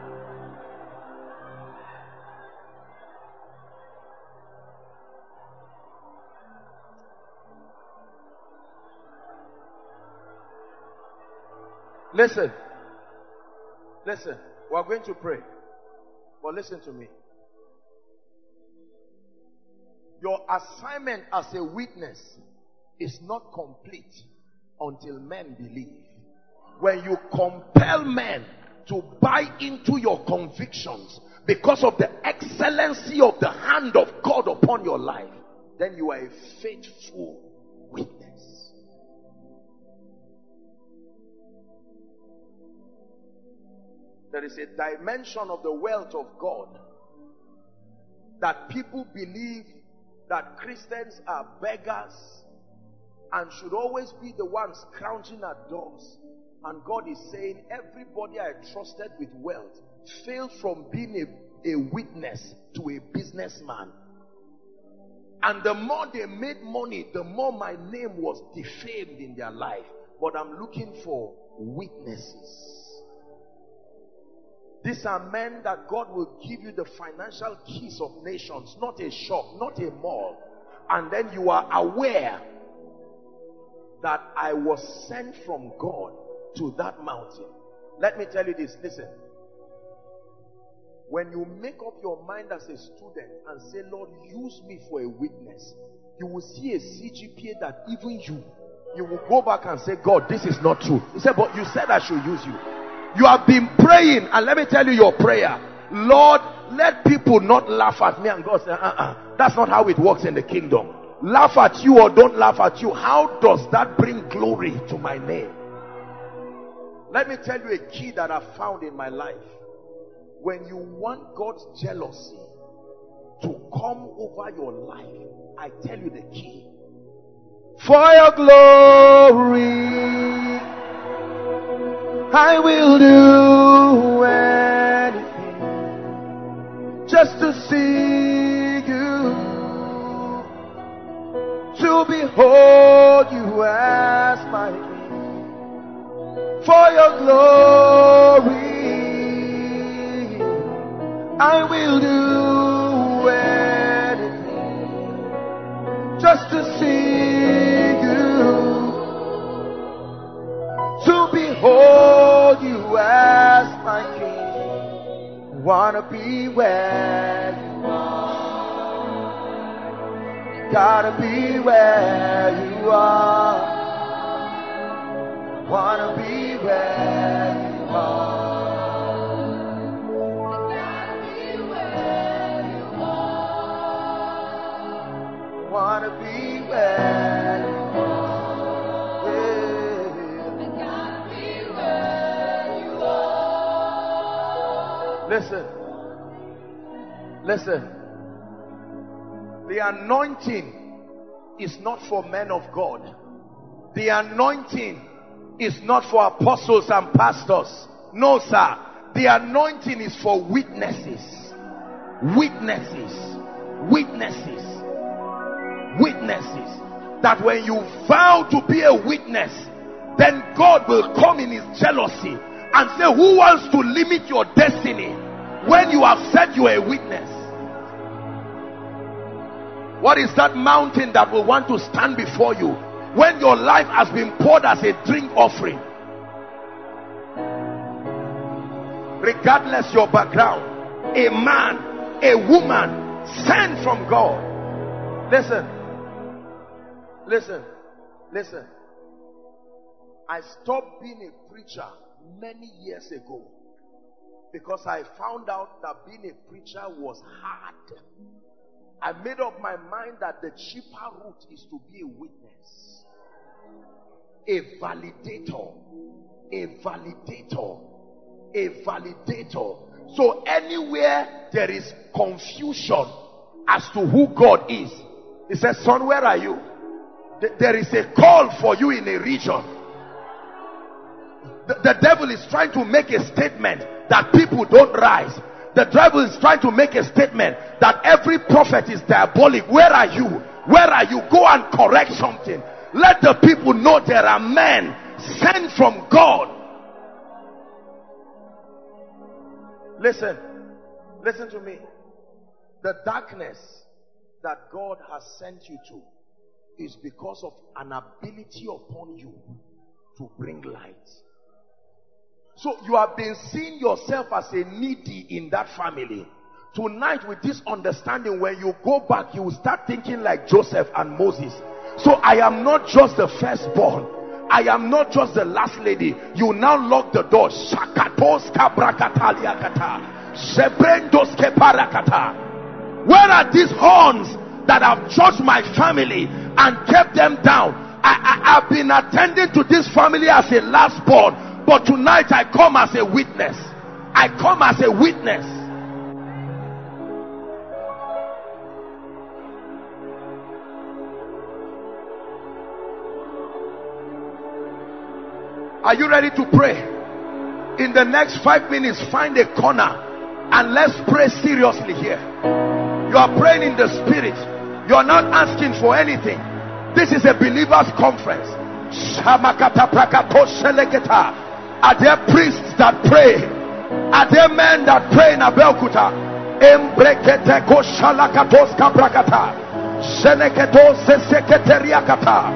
Listen. Listen. We are going to pray. But listen to me. Your assignment as a witness is not complete until men believe. When you compel men to buy into your convictions because of the excellency of the hand of God upon your life, then you are a faithful witness. There is a dimension of the wealth of God that people believe that Christians are beggars and should always be the ones scrounging at doors. And God is saying, everybody I trusted with wealth failed from being a, a witness to a businessman. And the more they made money, the more my name was defamed in their life. But I'm looking for witnesses. These are men that God will give you the financial keys of nations, not a shop, not a mall. And then you are aware that I was sent from God to that mountain. Let me tell you this, listen. When you make up your mind as a student and say, Lord, use me for a witness, you will see a C G P A that even you, you will go back and say, God, this is not true. He said, but you said I should use you. You have been praying, and let me tell you your prayer. Lord, let people not laugh at me. And God said, uh-uh, that's not how it works in the kingdom. Laugh at you or don't laugh at you, how does that bring glory to my name? Let me tell you a key that I found in my life. When you want God's jealousy to come over your life, I tell you the key. For your glory, I will do anything just to see you behold you as my King. For your glory, I will do anything just to see you, to behold you as my King. Wanna be where you are, gotta be where you are. Wanna be where you are, gotta be where you are. Wanna be where you are, yeah. Gotta be where you are. Listen, listen. The anointing is not for men of God. The anointing is not for apostles and pastors. No, sir. The anointing is for witnesses. Witnesses. Witnesses. Witnesses. That when you vow to be a witness, then God will come in his jealousy and say, who wants to limit your destiny when you have said you are a witness? What is that mountain that will want to stand before you when your life has been poured as a drink offering? Regardless your background, a man, a woman sent from God. Listen, listen, listen. I stopped being a preacher many years ago because I found out that being a preacher was hard. I made up my mind that the cheaper route is to be a witness, a validator, a validator, a validator. So anywhere there is confusion as to who God is, he says, son, where are you? There is a call for you in a region. The, the devil is trying to make a statement that people don't rise. The devil is trying to make a statement that every prophet is diabolic. Where are you? Where are you? Go and correct something. Let the people know there are men sent from God. Listen. Listen to me. The darkness that God has sent you to is because of an ability upon you to bring light. So you have been seeing yourself as a needy in that family. Tonight, with this understanding, when you go back, you will start thinking like Joseph and Moses. So I am not just the firstborn. I am not just the last lady. You now lock the door. Where are these horns that have judged my family and kept them down? I, I, I've been attending to this family as a lastborn. But tonight I come as a witness. I come as a witness. Are you ready to pray? In the next five minutes, find a corner and let's pray seriously here. You are praying in the spirit. You are not asking for anything. This is a believers conference. Are there priests that pray? Are there men that pray in Abeokuta? Embrekete koshalakatos kabrakata. Sheneketo sesekeriakata.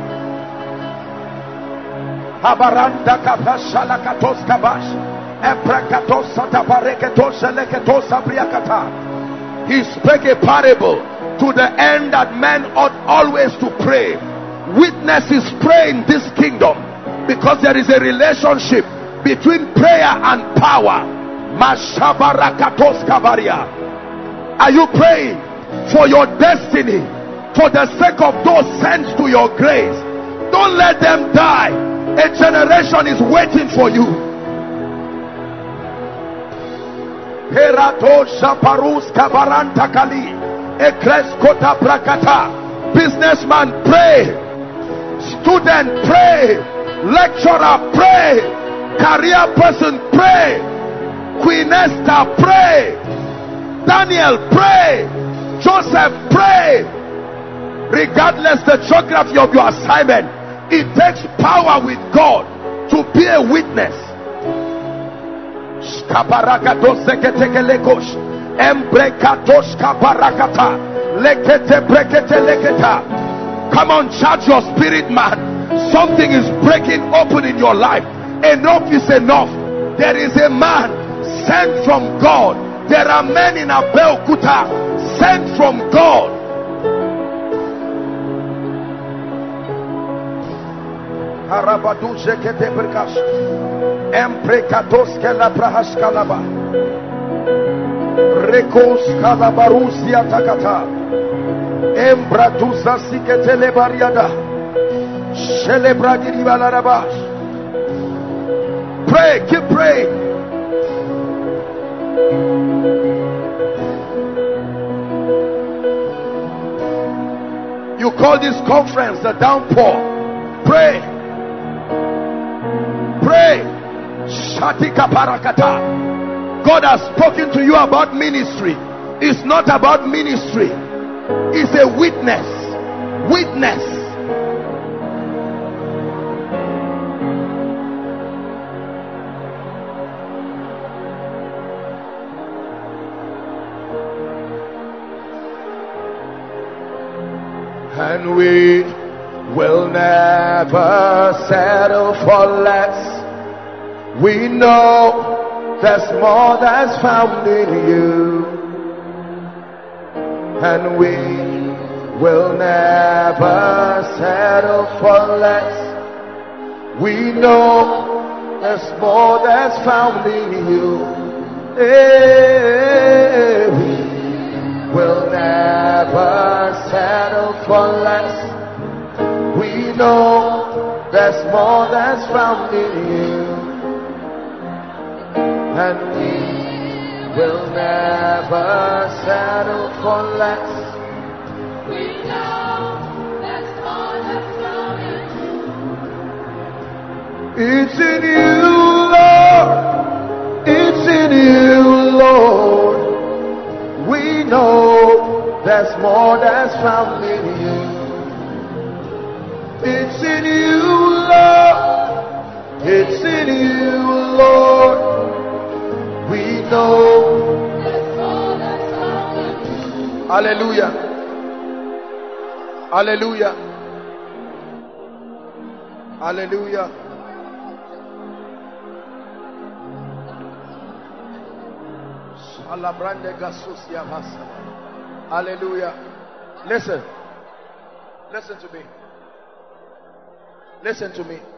Habaranda kapashalakatos kabash. Embrakatos satabareketos sheleketos abriakata. He spake a parable to the end that men ought always to pray. Witnesses pray in this kingdom because there is a relationship between prayer and power. Are you praying for your destiny, for the sake of those sent to your grace? Don't let them die. A generation is waiting for you. Businessman, pray. Student, pray. Lecturer, pray. Career person, pray. Queen Esther, pray. Daniel, pray. Joseph, pray. regardless the geography of your assignment, it takes power with God to be a witness. Come on, charge your spirit, man. Something is breaking open in your life. Enough is enough. There is a man sent from God. There are men in Abeokuta sent from God. Rekos Kalabarusia Takata Embratusa Siketele Bariada Shelebragiri Balarabash. Pray, keep praying. You call this conference the downpour. Pray. Pray. Shatika Parakata. God has spoken to you about ministry. It's not about ministry. It's a witness. Witness. And we will never settle for less. We know there's more that's found in you, and we will never settle for less. We know there's more that's found in you. Hey, we will never settle for less. We know there's more that's found in you, and we will never settle for less. We know there's more that's found in you. It's in you, Lord. It's in you, Lord. We know there's more that's found in you. It's in you, Lord. It's in you, Lord. We know. Hallelujah. Hallelujah. Hallelujah. Hallelujah. Listen. Listen to me. Listen to me.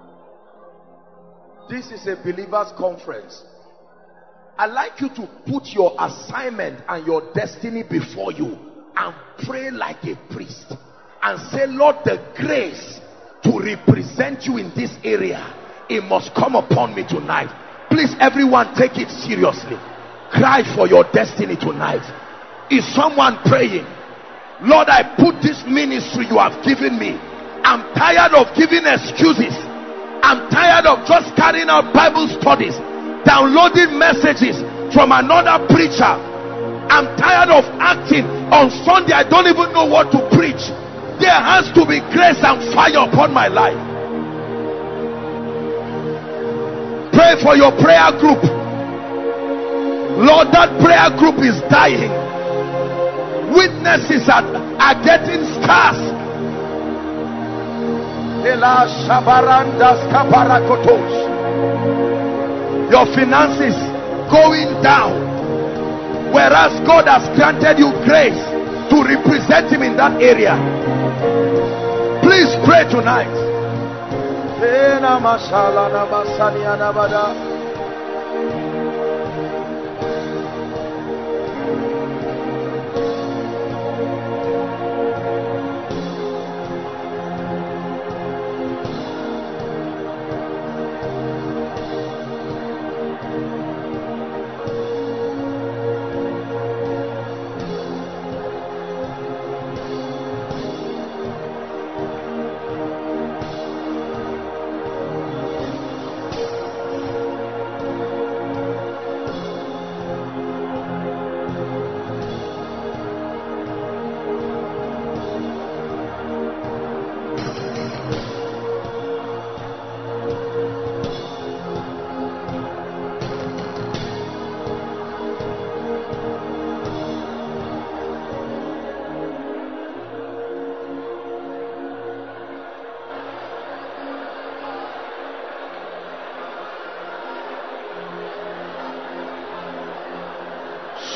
This is a believers' conference. I'd like you to put your assignment and your destiny before you and pray like a priest and say, Lord, the grace to represent you in this area, it must come upon me tonight. Please, everyone, take it seriously. Cry for your destiny tonight. Is someone praying? Lord, I put this ministry you have given me. I'm tired of giving excuses. I'm tired of just carrying out Bible studies, downloading messages from another preacher. I'm tired of acting on Sunday. I don't even know what to preach. There has to be grace and fire upon my life. Pray for your prayer group. Lord, that prayer group is dying. Witnesses are, are getting scarce. Your finances going down, whereas God has granted you grace to represent him in that area. Please pray tonight.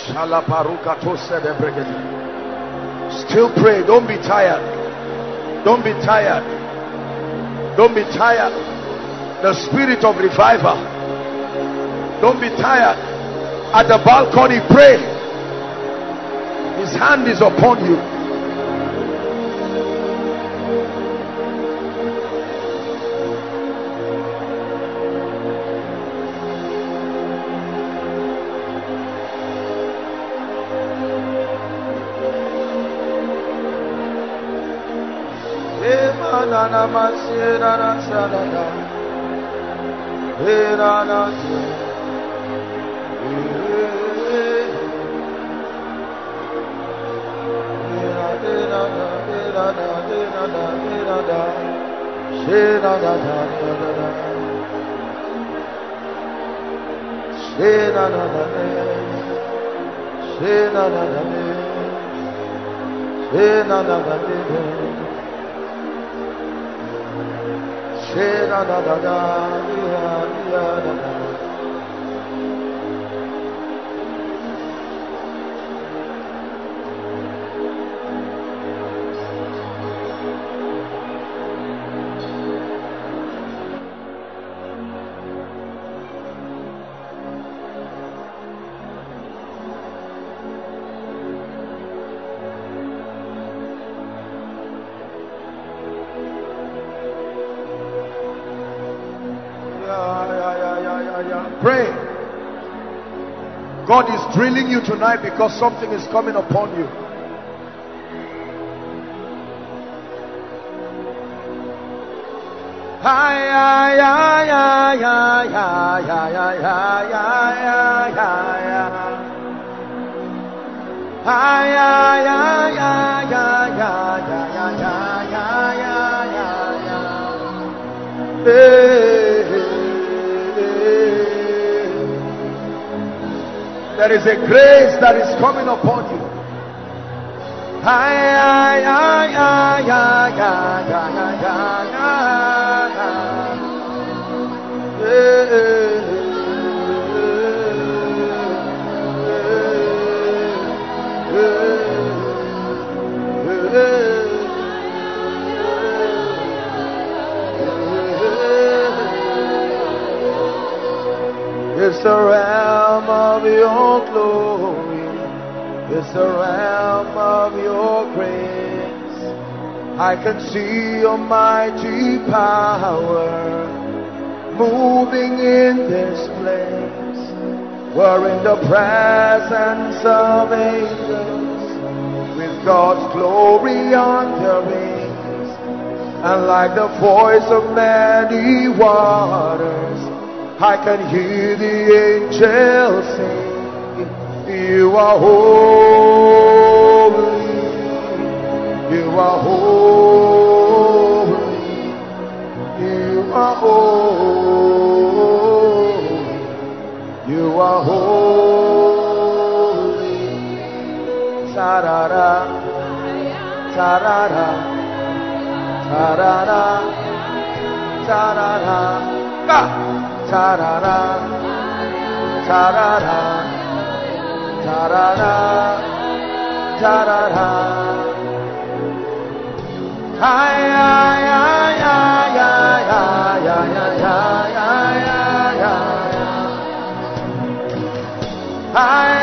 Still pray. Don't be tired. Don't be tired. Don't be tired. The spirit of revival. Don't be tired. At the balcony, pray. His hand is upon you. Pray. God is drilling you tonight because something is coming upon you. Hi, hi, hi, hi, hi, hi, hi, hi, hi, hi, hi, there is a grace that is coming upon you. It's the realm of your glory. It's the realm of your grace. I can see your mighty power moving in this place. We're in the presence of angels with God's glory on their wings. And like the voice of many waters, I can hear the angels sing. You are holy. You are holy. You are holy. You are holy. Ta-da-da. Ta-da-da. Ta-da-da. Ta-da-da. Ah. Ta-da-da, ta-da-da, ta-da-da, ta-da-da. Hi, hi, hi, hi, hi, hi, hi, hi,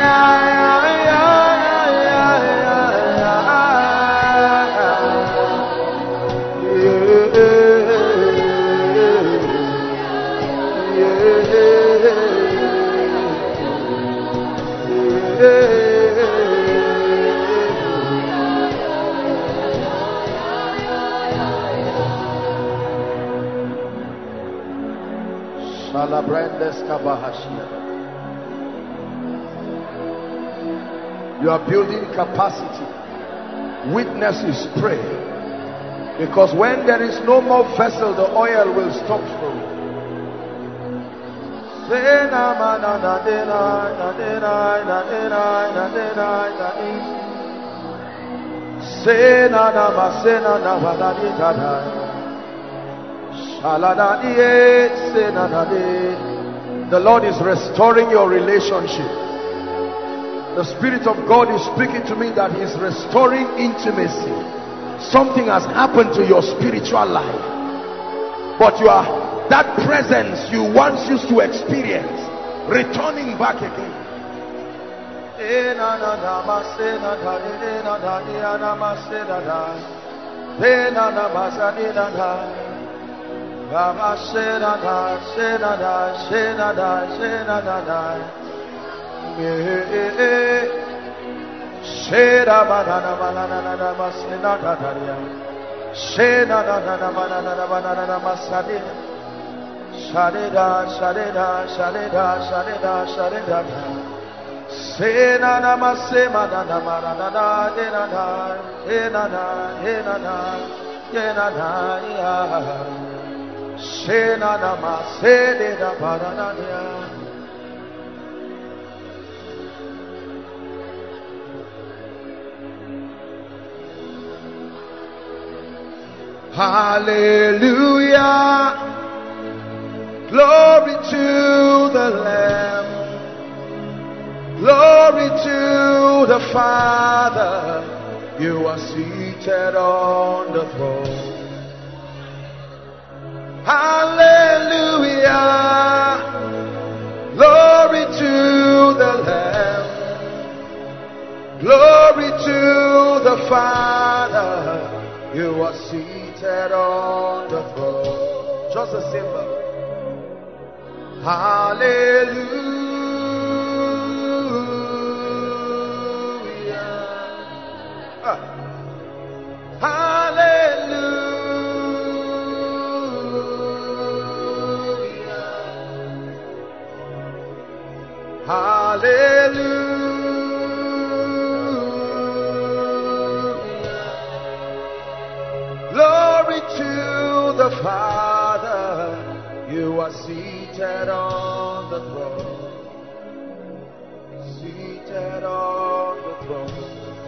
You are building capacity. Witnesses, pray. Because when there is no more vessel, the oil will stop flowing. The Lord is restoring your relationship. The Spirit of God is speaking to me that He is restoring intimacy. Something has happened to your spiritual life, but you are, that presence you once used to experience, returning back again. Sheda banana banana masina dadaria. Sheda banana banana banana masadi. Shadeda shadeda shadeda shadeda shadeda. Sena namase manana manana denana denana denana denana ya. Shena namase deda banana ya. Hallelujah, glory to the Lamb, glory to the Father, you are seated on the throne. Hallelujah, glory to the Lamb, glory to the Father, you are seated on the throne. Just a symbol. Hallelujah. Ah. Hallelujah. Hallelujah. Glory to the Father, you are seated on the throne, seated on the throne,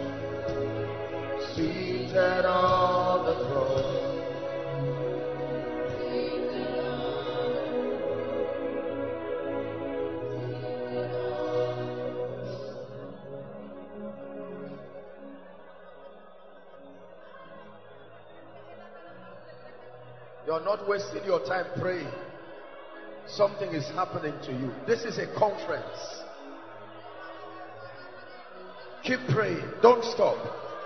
seated on the throne. You're not wasting your time praying. Something is happening to you. This is a conference. Keep praying. Don't stop.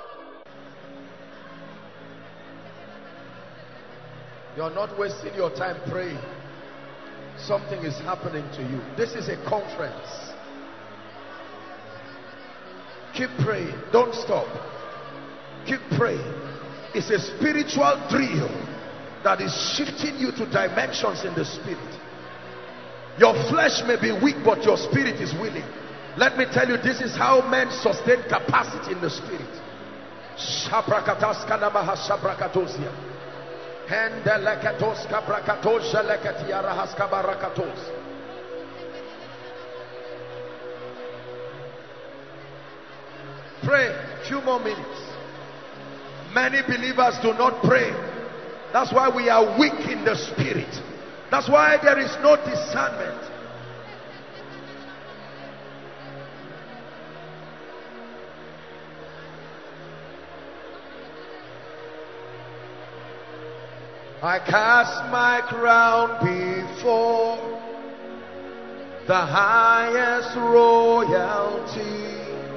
You're not wasting your time praying. Something is happening to you. This is a conference. Keep praying. Don't stop. Keep praying. It's a spiritual drill that is shifting you to dimensions in the spirit. Your flesh may be weak, but your spirit is willing. Let me tell you, this is how men sustain capacity in the spirit. Pray. Few more minutes. Many believers do not pray. That's why we are weak in the spirit. That's why there is no discernment. I cast my crown before the highest royalty.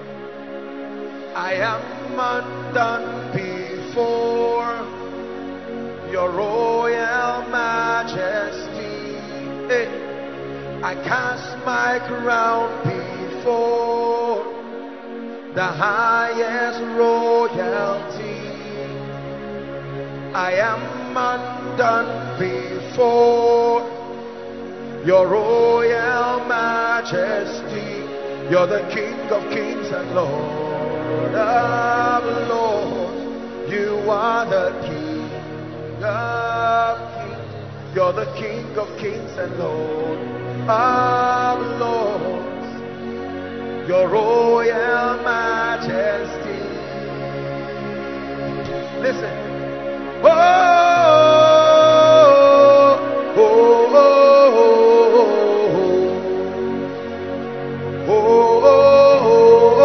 I am undone before your royal majesty. Hey. I cast my crown before the highest royalty. I am undone before your royal majesty. You're the King of kings and Lord of lords. You are the King of kings. You're the King of kings and Lord of lords. Your royal majesty. Listen. Oh, oh, oh, oh, oh, oh, oh,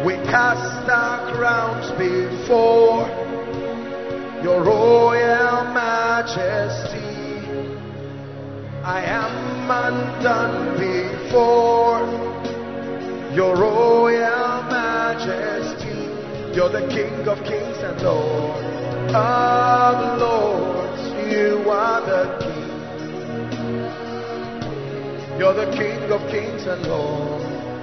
We cast our crowns before your royal majesty. I am undone before your royal majesty. You're the King of kings and Lord of lords. You are the King. You're the King of kings and Lord.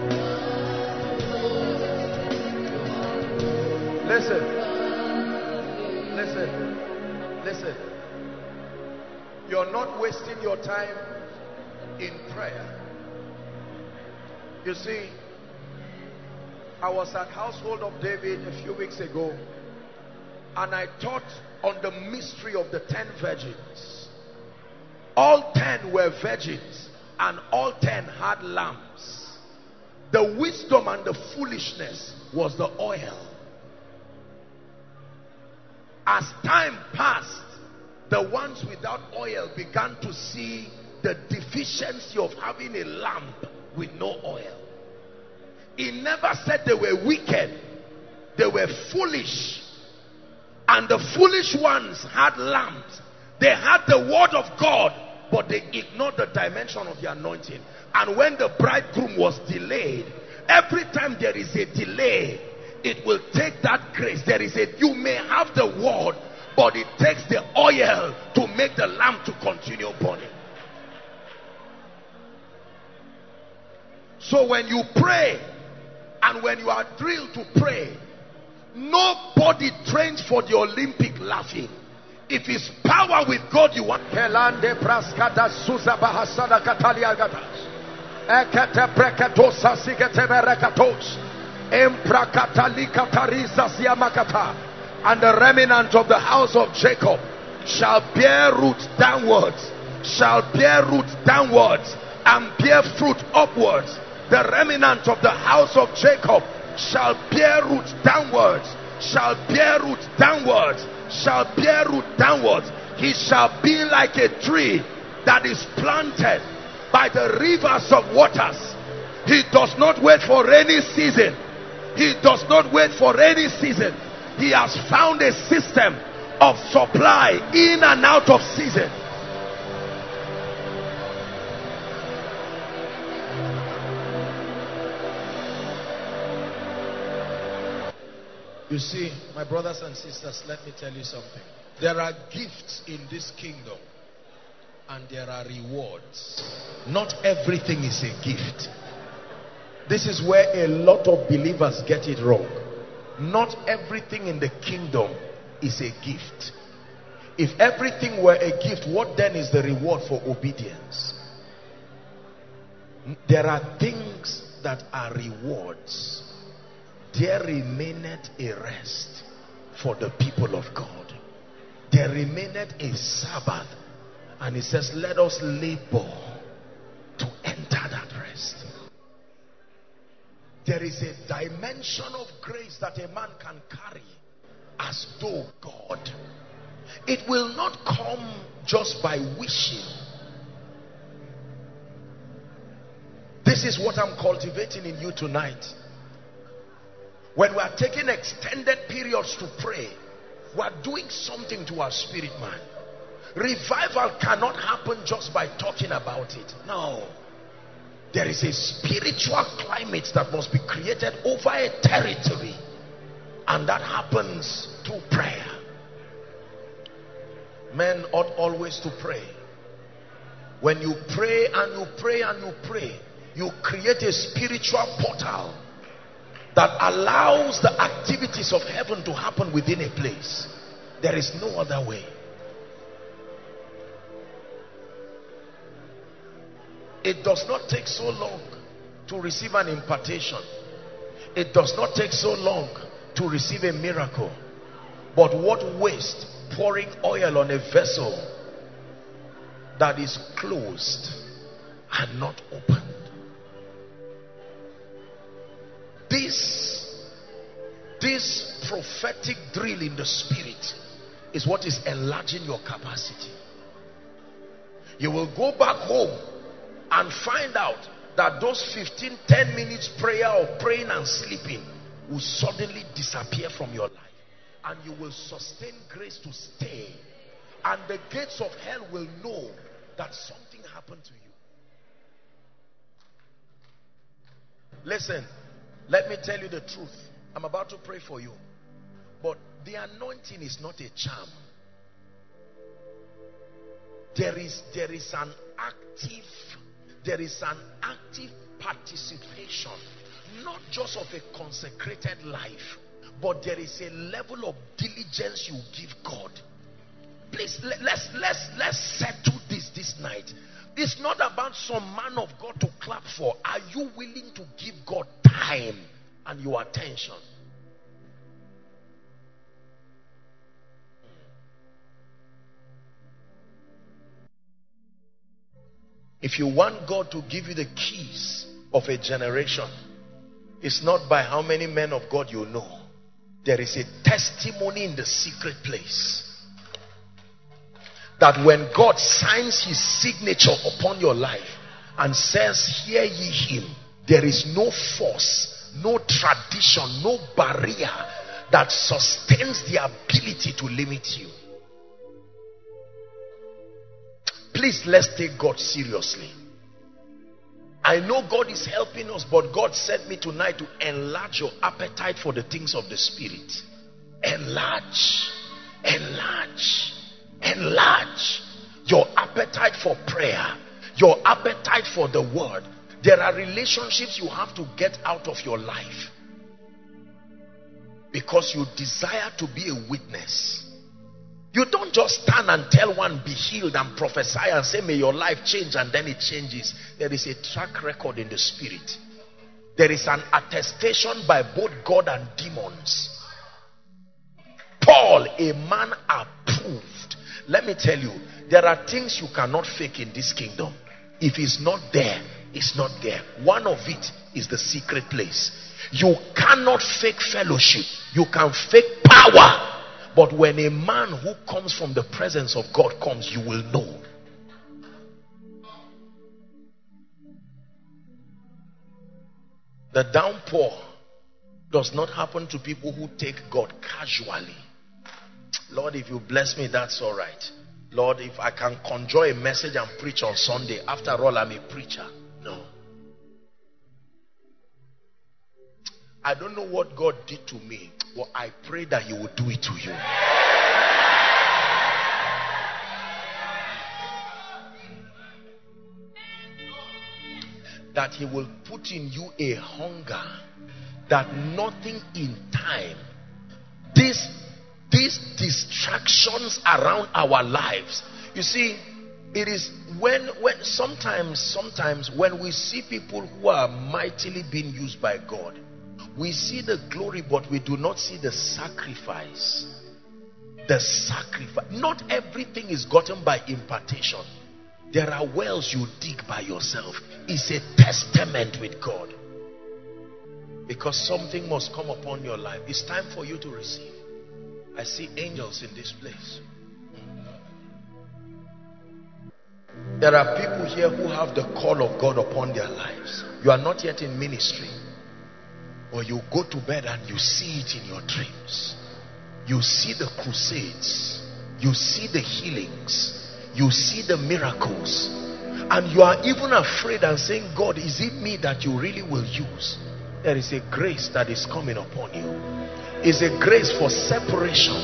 Listen, listen, listen. You're not wasting your time in prayer. You see, I was at Household of David a few weeks ago, and I taught on the mystery of the ten virgins. All ten were virgins, and all ten had lamps. The wisdom and the foolishness was the oil. As time passed, the ones without oil began to see the deficiency of having a lamp with no oil. He never said they were wicked. They were foolish. And the foolish ones had lamps. They had the word of God, but they ignored the dimension of the anointing. And when the bridegroom was delayed, every time there is a delay, it will take that grace. There is a, you may have the word, but it takes the oil to make the lamp to continue burning. So when you pray, and when you are drilled to pray, nobody trains for the Olympic laughing. If it's power with God you want. And the remnant of the house of Jacob shall bear root downwards, shall bear root downwards, and bear fruit upwards. The remnant of the house of Jacob shall bear root downwards, shall bear root downwards, shall bear root downwards. He shall be like a tree that is planted by the rivers of waters. He does not wait for any season. He does not wait for any season. He has found a system of supply in and out of season. You see, my brothers and sisters, let me tell you something. There are gifts in this kingdom, and there are rewards. Not everything is a gift. This is where a lot of believers get it wrong. Not everything in the kingdom is a gift. If everything were a gift, what then is the reward for obedience? There are things that are rewards. There remaineth a rest for the people of God. There remaineth a Sabbath. And it says, let us labor to enter that rest. There is a dimension of grace that a man can carry as though God. It will not come just by wishing. This is what I'm cultivating in you tonight. When we are taking extended periods to pray, we are doing something to our spirit man. Revival cannot happen just by talking about it. No. There is a spiritual climate that must be created over a territory. And that happens through prayer. Men ought always to pray. When you pray and you pray and you pray, you create a spiritual portal that allows the activities of heaven to happen within a place. There is no other way. It does not take so long to receive an impartation. It does not take so long to receive a miracle. But what waste pouring oil on a vessel that is closed and not opened. This, this prophetic drill in the spirit is what is enlarging your capacity. You will go back home and find out that those fifteen, ten minutes prayer of praying and sleeping will suddenly disappear from your life, and you will sustain grace to stay, and the gates of hell will know that something happened to you. Listen, let me tell you the truth. I'm about to pray for you, but the anointing is not a charm. There is there is an active there is an active participation, not just of a consecrated life, but there is a level of diligence you give God. Please, let's let's let's settle this this night. It's not about some man of God to clap for. Are you willing to give God time and your attention? If you want God to give you the keys of a generation, it's not by how many men of God you know. There is a testimony in the secret place that when God signs his signature upon your life and says, hear ye him, there is no force, no tradition, no barrier that sustains the ability to limit you. Please, let's take God seriously. I know God is helping us, but God sent me tonight to enlarge your appetite for the things of the Spirit. Enlarge, enlarge, enlarge your appetite for prayer, your appetite for the word. There are relationships you have to get out of your life because you desire to be a witness. You don't just stand and tell one be healed and prophesy and say may your life change and then it changes. There is a track record in the spirit. There is an attestation by both God and demons. Paul, a man approved. Let me tell you, there are things you cannot fake in this kingdom. If it's not there, it's not there. One of it is the secret place. You cannot fake fellowship. You can fake power. But when a man who comes from the presence of God comes, you will know. The downpour does not happen to people who take God casually. Lord, if you bless me, that's all right. Lord, if I can conjure a message and preach on Sunday, after all, I'm a preacher. No. I don't know what God did to me, but I pray that he will do it to you. That he will put in you a hunger that nothing in time, these, these distractions around our lives. You see, it is when, when sometimes, sometimes when we see people who are mightily being used by God, we see the glory, but we do not see the sacrifice. The sacrifice. Not everything is gotten by impartation. There are wells you dig by yourself. It's a testament with God. Because something must come upon your life. It's time for you to receive. I see angels in this place. There are people here who have the call of God upon their lives. You are not yet in ministry. Or you go to bed and you see it in your dreams. You see the crusades. You see the healings. You see the miracles. And you are even afraid and saying, God, is it me that you really will use? There is a grace that is coming upon you. It's a grace for separation.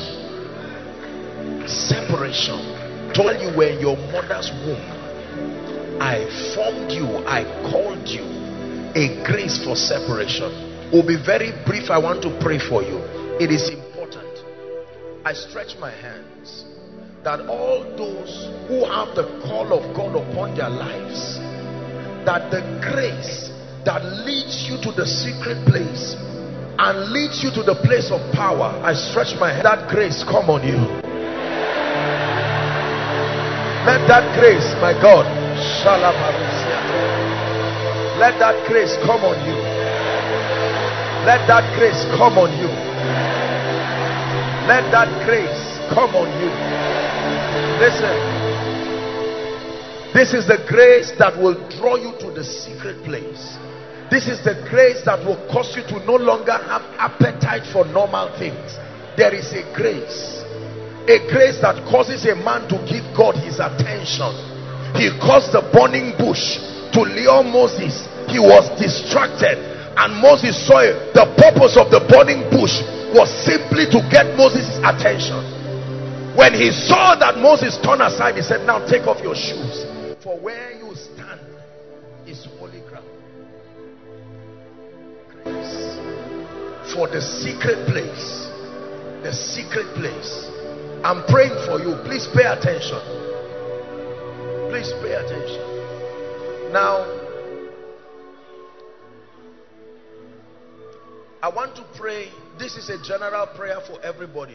Separation. Told you were in your mother's womb. I formed you. I called you. A grace for separation. Will be very brief. I want to pray for you. It is important. I stretch my hands that all those who have the call of God upon their lives, that the grace that leads you to the secret place and leads you to the place of power, I stretch my hand, that grace come on you. Let that grace, my God, let that grace come on you. Let that grace come on you. Let that grace come on you. Listen. This is the grace that will draw you to the secret place. This is the grace that will cause you to no longer have appetite for normal things. There is a grace. A grace that causes a man to give God his attention. He caused the burning bush to lure Moses. He was distracted. And Moses saw it. The purpose of the burning bush was simply to get Moses' attention. When he saw that Moses turned aside, he said, now take off your shoes. For where you stand is holy ground. For the secret place. The secret place. I'm praying for you. Please pay attention. Please pay attention. Now, I want to pray. This is a general prayer for everybody.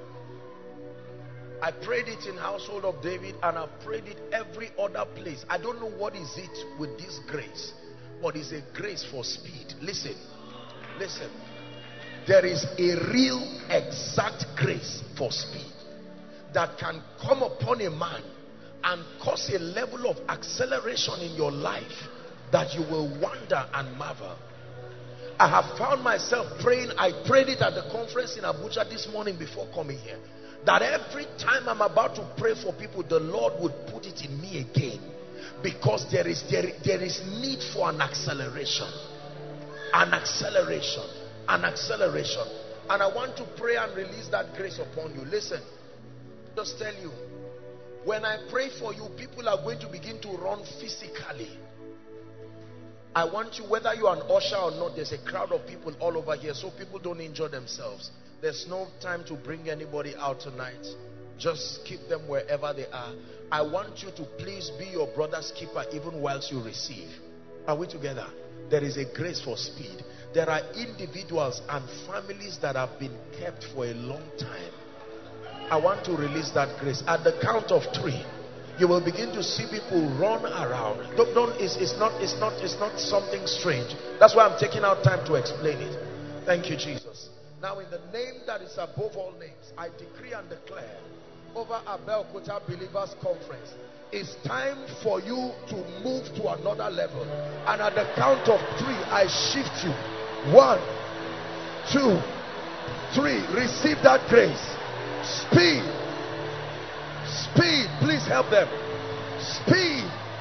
I prayed it in Household of David, and I've prayed it every other place. I don't know what is it with this grace, but it's a grace for speed. Listen, listen. There is a real exact grace for speed that can come upon a man and cause a level of acceleration in your life that you will wonder and marvel. I have found myself praying. I prayed it at the conference in Abuja this morning before coming here, that every time I'm about to pray for people, the Lord would put it in me again, because there is there, there is need for an acceleration, an acceleration, an acceleration. And I want to pray and release that grace upon you. Listen, just tell you, when I pray for you, people are going to begin to run physically. I want you, whether you are an usher or not, there's a crowd of people all over here, so people don't injure themselves. There's no time to bring anybody out tonight. Just keep them wherever they are. I want you to please be your brother's keeper even whilst you receive. Are we together? There is a grace for speed. There are individuals and families that have been kept for a long time. I want to release that grace. At the count of three, you will begin to see people run around. Don't, don't, it's, it's, not, it's, not, it's not something strange. That's why I'm taking out time to explain it. Thank you, Jesus. Now, in the name that is above all names, I decree and declare over Abeokuta Believers Conference, it's time for you to move to another level. And at the count of three, I shift you. One, two, three. Receive that grace. Speed. Speed. Please help them. Speed.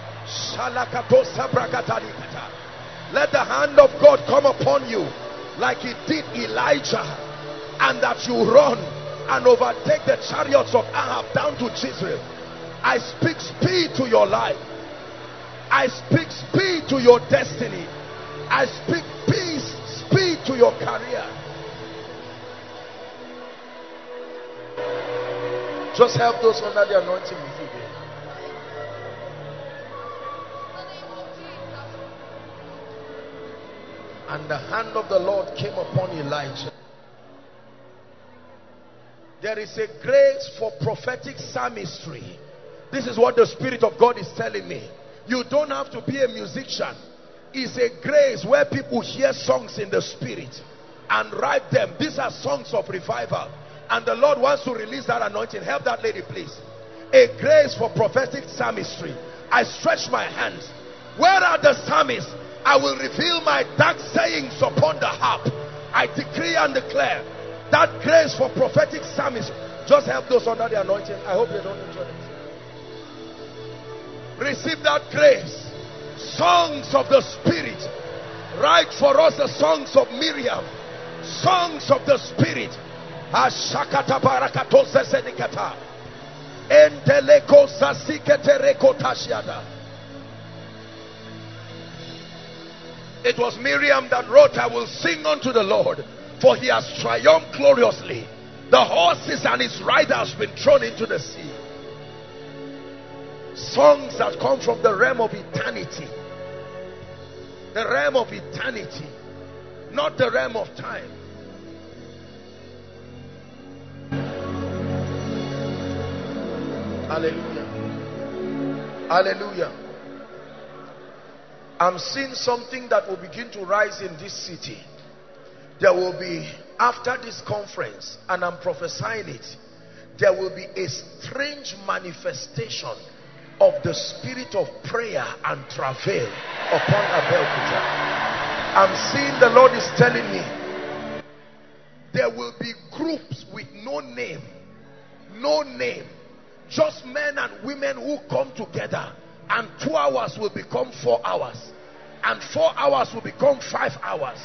Let the hand of God come upon you like it did Elijah, and that you run and overtake the chariots of Ahab down to Jezreel. I speak speed to your life. I speak speed to your destiny. I speak peace, speed to your career. Just help those under the anointing with you there. And the hand of the Lord came upon Elijah. There is a grace for prophetic psalmistry. This is what the Spirit of God is telling me. You don't have to be a musician. It's a grace where people hear songs in the Spirit and write them. These are songs of revival. And the Lord wants to release that anointing. Help that lady, please. A grace for prophetic psalmistry. I stretch my hands. Where are the psalmists? I will reveal my dark sayings upon the harp. I decree and declare that grace for prophetic psalmistry. Just help those under the anointing. I hope they don't enjoy it. Receive that grace. Songs of the Spirit. Write for us the songs of Miriam. Songs of the Spirit. Ashakata barakato zesedikata. Enteleko sasikete rekotashiada. It was Miriam that wrote, I will sing unto the Lord, for he has triumphed gloriously. The horses and his riders been thrown into the sea. Songs that come from the realm of eternity. The realm of eternity, not the realm of time. Hallelujah. Hallelujah. I'm seeing something that will begin to rise in this city. There will be, after this conference, and I'm prophesying it, there will be a strange manifestation of the spirit of prayer and travail upon Abeokuta. I'm seeing the Lord is telling me there will be groups with no name, no name, just men and women who come together, and two hours will become four hours, and four hours will become five hours.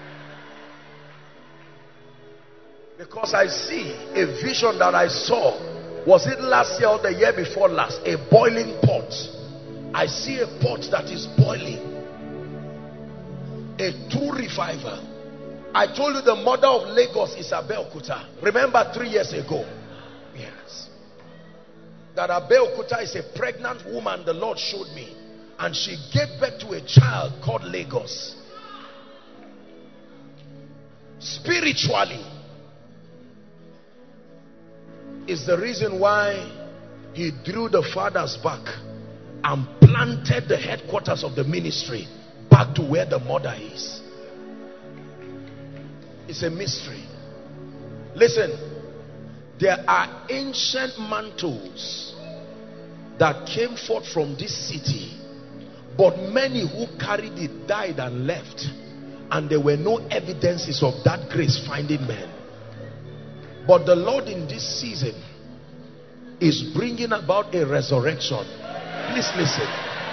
Because I see a vision that I saw, was it last year or the year before last, a boiling pot. I see a pot that is boiling, a true revival. I told you the mother of Lagos is Abeokuta. Remember three years ago? Yes. That Abeokuta is a pregnant woman the Lord showed me. And she gave birth to a child called Lagos. Spiritually is the reason why he drew the fathers back and planted the headquarters of the ministry back to where the mother is. It's a mystery. Listen, there are ancient mantles that came forth from this city, but many who carried it died and left, and there were no evidences of that grace finding men. But the Lord in this season is bringing about a resurrection. Please listen.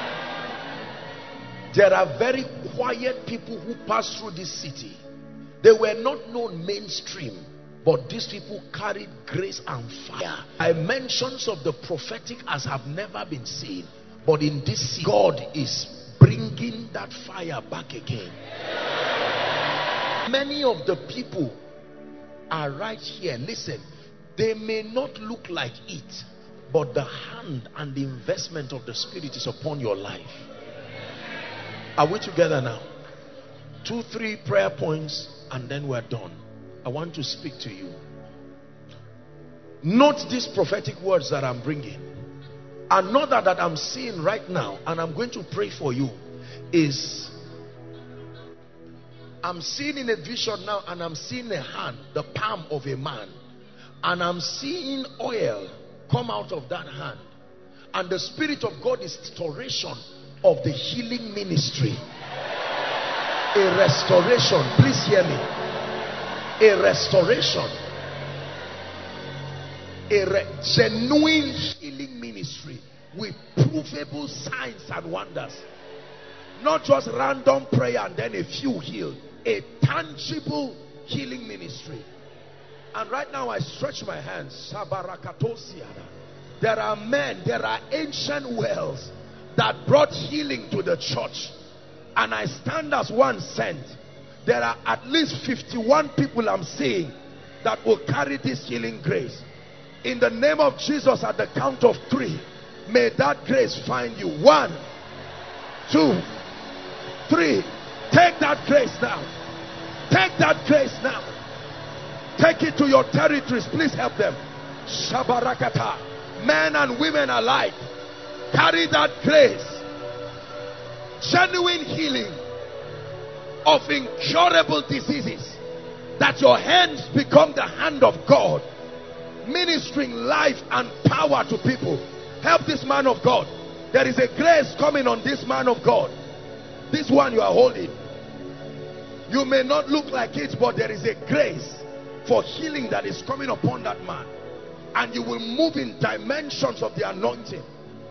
There are very quiet people who pass through this city. They were not known mainstream, but these people carried grace and fire. Dimensions of the prophetic as have never been seen. But in this city, God is bringing that fire back again. Many of the people are right here. Listen, they may not look like it, but the hand and the investment of the Spirit is upon your life. Are we together now? Two, three prayer points and then we're done. I want to speak to you. Note these prophetic words that I'm bringing. Another that I'm seeing right now, and I'm going to pray for you, is I'm seeing in a vision now, and I'm seeing a hand, the palm of a man, and I'm seeing oil come out of that hand, and the Spirit of God is restoration of the healing ministry. A restoration. Please hear me. A restoration. A re genuine healing ministry with provable signs and wonders. Not just random prayer and then a few healed. A tangible healing ministry. And right now I stretch my hands. There are men, there are ancient wells that brought healing to the church. And I stand as one sent. There are at least fifty-one people I'm seeing that will carry this healing grace. In the name of Jesus, at the count of three, may that grace find you. One, two, three. Take that grace now. Take that grace now. Take it to your territories. Please help them. Shabarakata. Men and women alike, carry that grace. Genuine healing of incurable diseases, that your hands become the hand of God, ministering life and power to people. Help this man of God. There is a grace coming on this man of God. This one you are holding, you may not look like it, but there is a grace for healing that is coming upon that man, and you will move in dimensions of the anointing.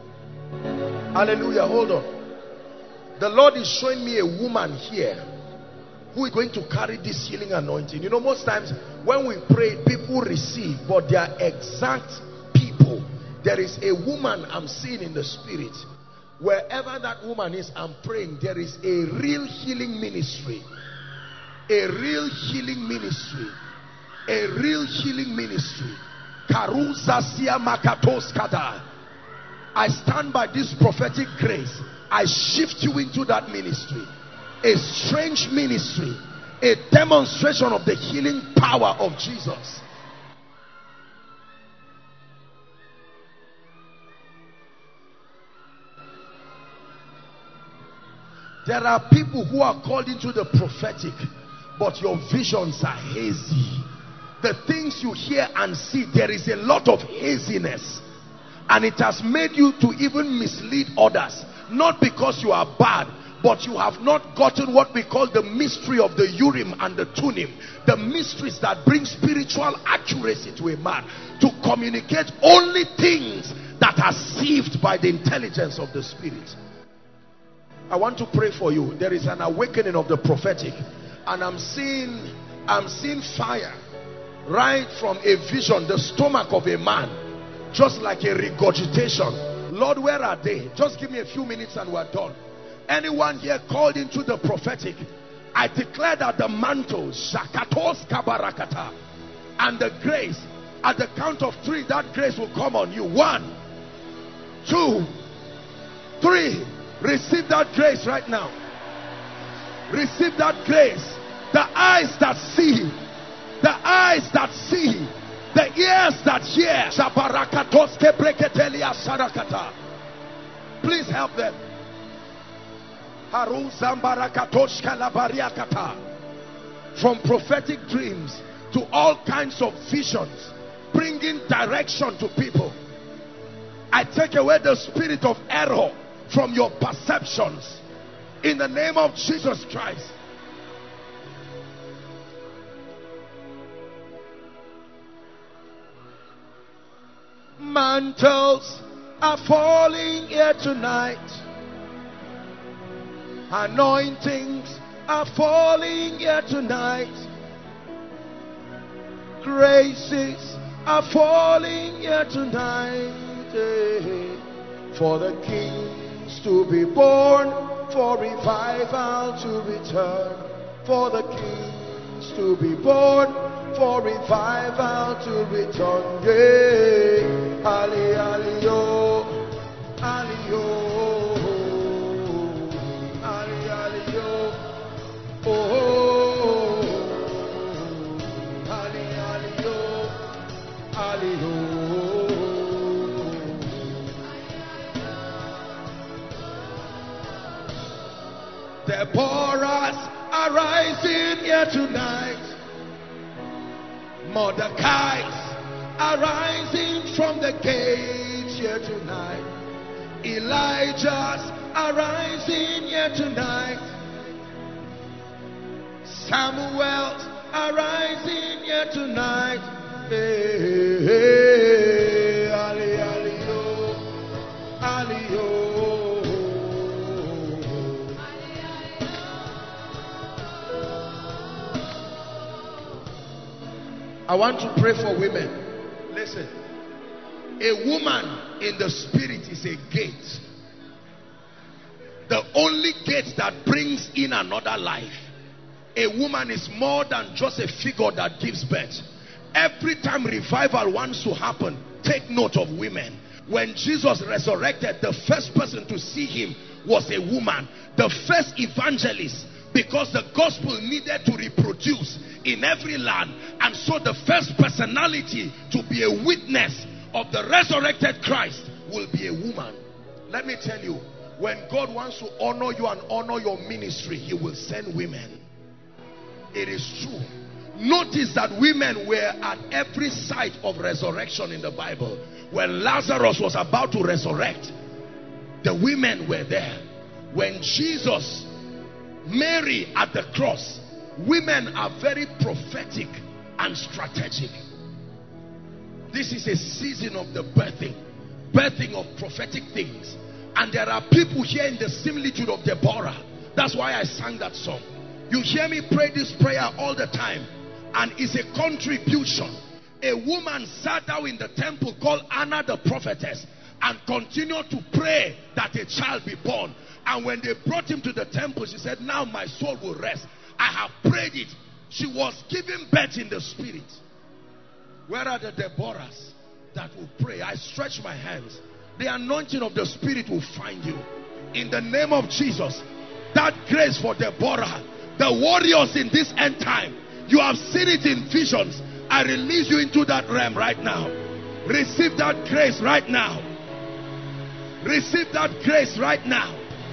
Hallelujah. Hold on. The Lord is showing me a woman here who is going to carry this healing anointing. You know, most times when we pray, people receive, but they are exact people. There is a woman I'm seeing in the spirit. Wherever that woman is, I'm praying, there is a real healing ministry. A real healing ministry. A real healing ministry. Karuzasia makatos kada. I stand by this prophetic grace. I shift you into that ministry. A strange ministry. A demonstration of the healing power of Jesus. There are people who are called into the prophetic, but your visions are hazy. The things you hear and see, there is a lot of haziness. And it has made you to even mislead others. Not because you are bad, but you have not gotten what we call the mystery of the Urim and the Thummim, the mysteries that bring spiritual accuracy to a man, to communicate only things that are sieved by the intelligence of the Spirit. I want to pray for you. There is an awakening of the prophetic, and I'm seeing I'm seeing fire right from a vision, the stomach of a man, just like a regurgitation. Lord, where are they? Just give me a few minutes and we're done. Anyone here called into the prophetic, I declare that the mantle, shakatos kabarakata, and the grace, at the count of three, that grace will come on you. One, two, three. Receive that grace right now. Receive that grace. The eyes that see, the eyes that see, the ears that hear. Please help them. From prophetic dreams to all kinds of visions, bringing direction to people. I take away the spirit of error from your perceptions in the name of Jesus Christ. Mantles are falling here tonight. Anointings are falling here tonight. Graces are falling here tonight. eh, For the kings to be born, for revival to return. For the kings to be born, for revival to return. Yeah. Ali, ali, yo. Ali, yo. Ali, ali, yo. Oh. Ali, ali, yo. Ali, yo. Deborahs are rising here tonight. Mordecai's are rising from the gates here tonight. Elijah's are rising here tonight. Samuel's are rising here tonight. Hey, hey, hey. Ali, ali, yo. Ali, yo. I want to pray for women. Listen. A woman in the spirit is a gate. The only gate that brings in another life. A woman is more than just a figure that gives birth. Every time revival wants to happen, take note of women. When Jesus resurrected, the first person to see him was a woman. The first evangelist, because the gospel needed to reproduce in every land, and so the first personality to be a witness of the resurrected Christ will be a woman. Let me tell you, when God wants to honor you and honor your ministry, he will send women. It is true. Notice that women were at every site of resurrection in the Bible. When Lazarus was about to resurrect, the women were there. When Jesus, Mary at the cross, women are very prophetic and strategic. This is a season of the birthing, birthing of prophetic things. And there are people here in the similitude of Deborah. That's why I sang that song. You hear me pray this prayer all the time, and it's a contribution. A woman sat down in the temple called Anna the prophetess and continued to pray that a child be born. And when they brought him to the temple, she said, now my soul will rest. I have prayed it. She was giving birth in the spirit. Where are the Deborahs that will pray? I stretch my hands. The anointing of the spirit will find you. In the name of Jesus, that grace for Deborah, the warriors in this end time, you have seen it in visions. I release you into that realm right now. Receive that grace right now. Receive that grace right now.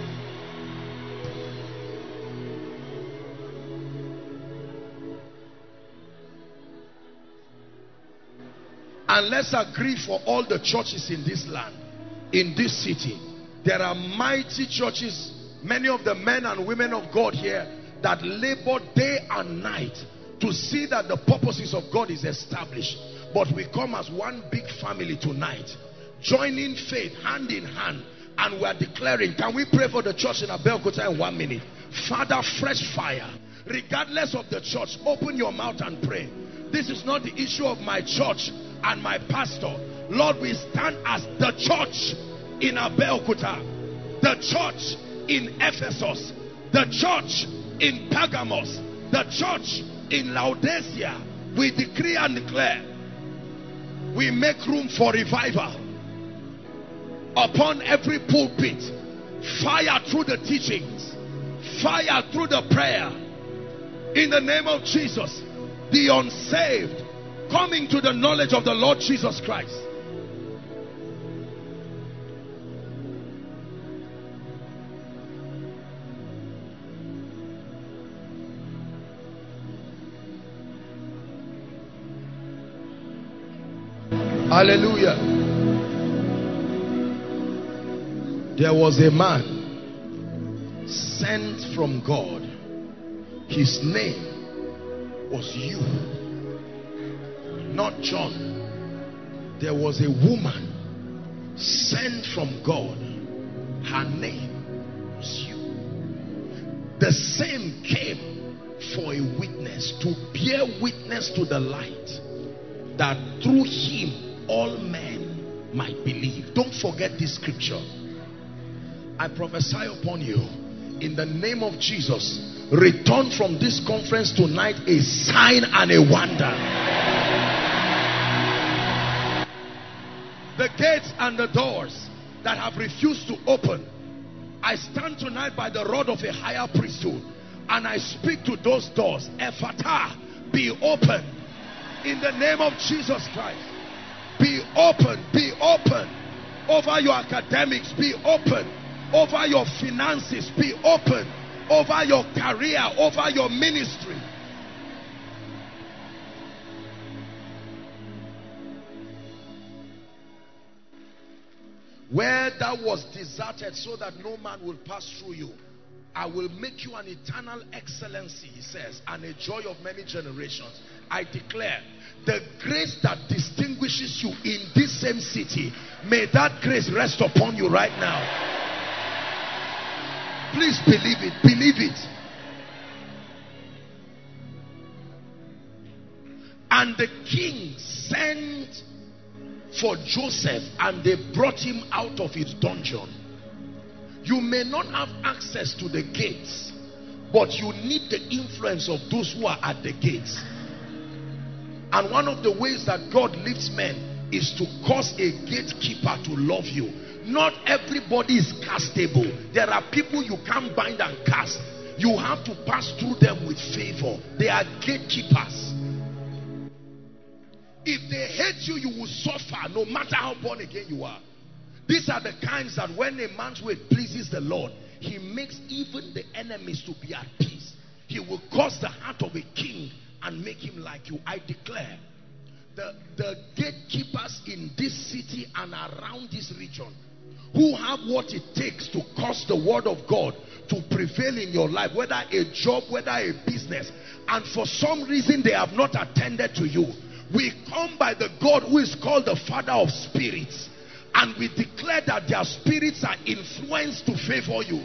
And let's agree for all the churches in this land, in this city. There are mighty churches, Many of the men and women of God here that labor day and night to see that the purposes of God is established. But we come as one big family tonight, joining faith hand in hand, and we are declaring. Can we pray for the church in Abeokuta in one minute? Father, fresh fire. Regardless of the church, open your mouth and pray. This is not the issue of my church and my pastor. Lord, we stand as the church in Abeokuta, the church in Ephesus, the church in Pergamos, the church in Laodicea. We decree and declare, we make room for revival upon every pulpit. Fire through the teachings, fire through the prayer. In the name of Jesus, the unsaved coming to the knowledge of the Lord Jesus Christ. Hallelujah. There was a man sent from God. His name was you, not John. There was a woman sent from God. Her name was you. The same came for a witness, to bear witness to the light, that through him all men might believe. Don't forget this scripture. I prophesy upon you, in the name of Jesus, return from this conference tonight a sign and a wonder. The gates and the doors that have refused to open, I stand tonight by the rod of a higher priesthood, and I speak to those doors. Ephata, be open in the name of Jesus Christ. Be open, be open over your academics, be open over your finances, be open over your career, over your ministry. Where that was deserted so that no man will pass through you, I will make you an eternal excellency, he says, and a joy of many generations. I declare, the grace that distinguishes you in this same city, may that grace rest upon you right now. Please believe it, believe it. And the king sent for Joseph, and they brought him out of his dungeon. You may not have access to the gates, but you need the influence of those who are at the gates. And one of the ways that God lifts men is to cause a gatekeeper to love you. Not everybody is castable. There are people you can't bind and cast. You have to pass through them with favor. They are gatekeepers. If they hate you, you will suffer no matter how born again you are. These are the kinds that when a man's way pleases the Lord, he makes even the enemies to be at peace. He will cause the heart of a king and make him like you. I declare, the, the gatekeepers in this city and around this region, who have what it takes to cause the word of God to prevail in your life, whether a job, whether a business, and for some reason they have not attended to you, we come by the God who is called the Father of spirits, and we declare that their spirits are influenced to favor you.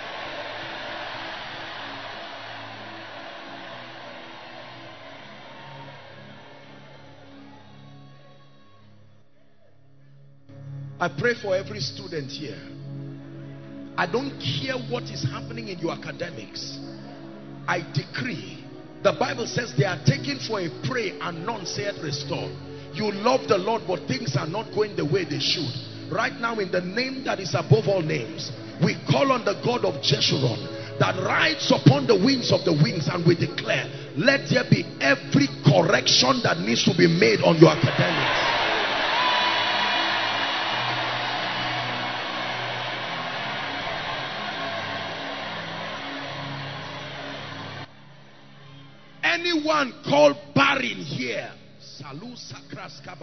I pray for every student here. I don't care what is happening in your academics. I decree, the Bible says they are taken for a prey and none saith restore. You love the Lord, but things are not going the way they should. Right now, in the name that is above all names, we call on the God of Jeshurun that rides upon the wings of the wings, and we declare, let there be every correction that needs to be made on your academics. Anyone called barren here,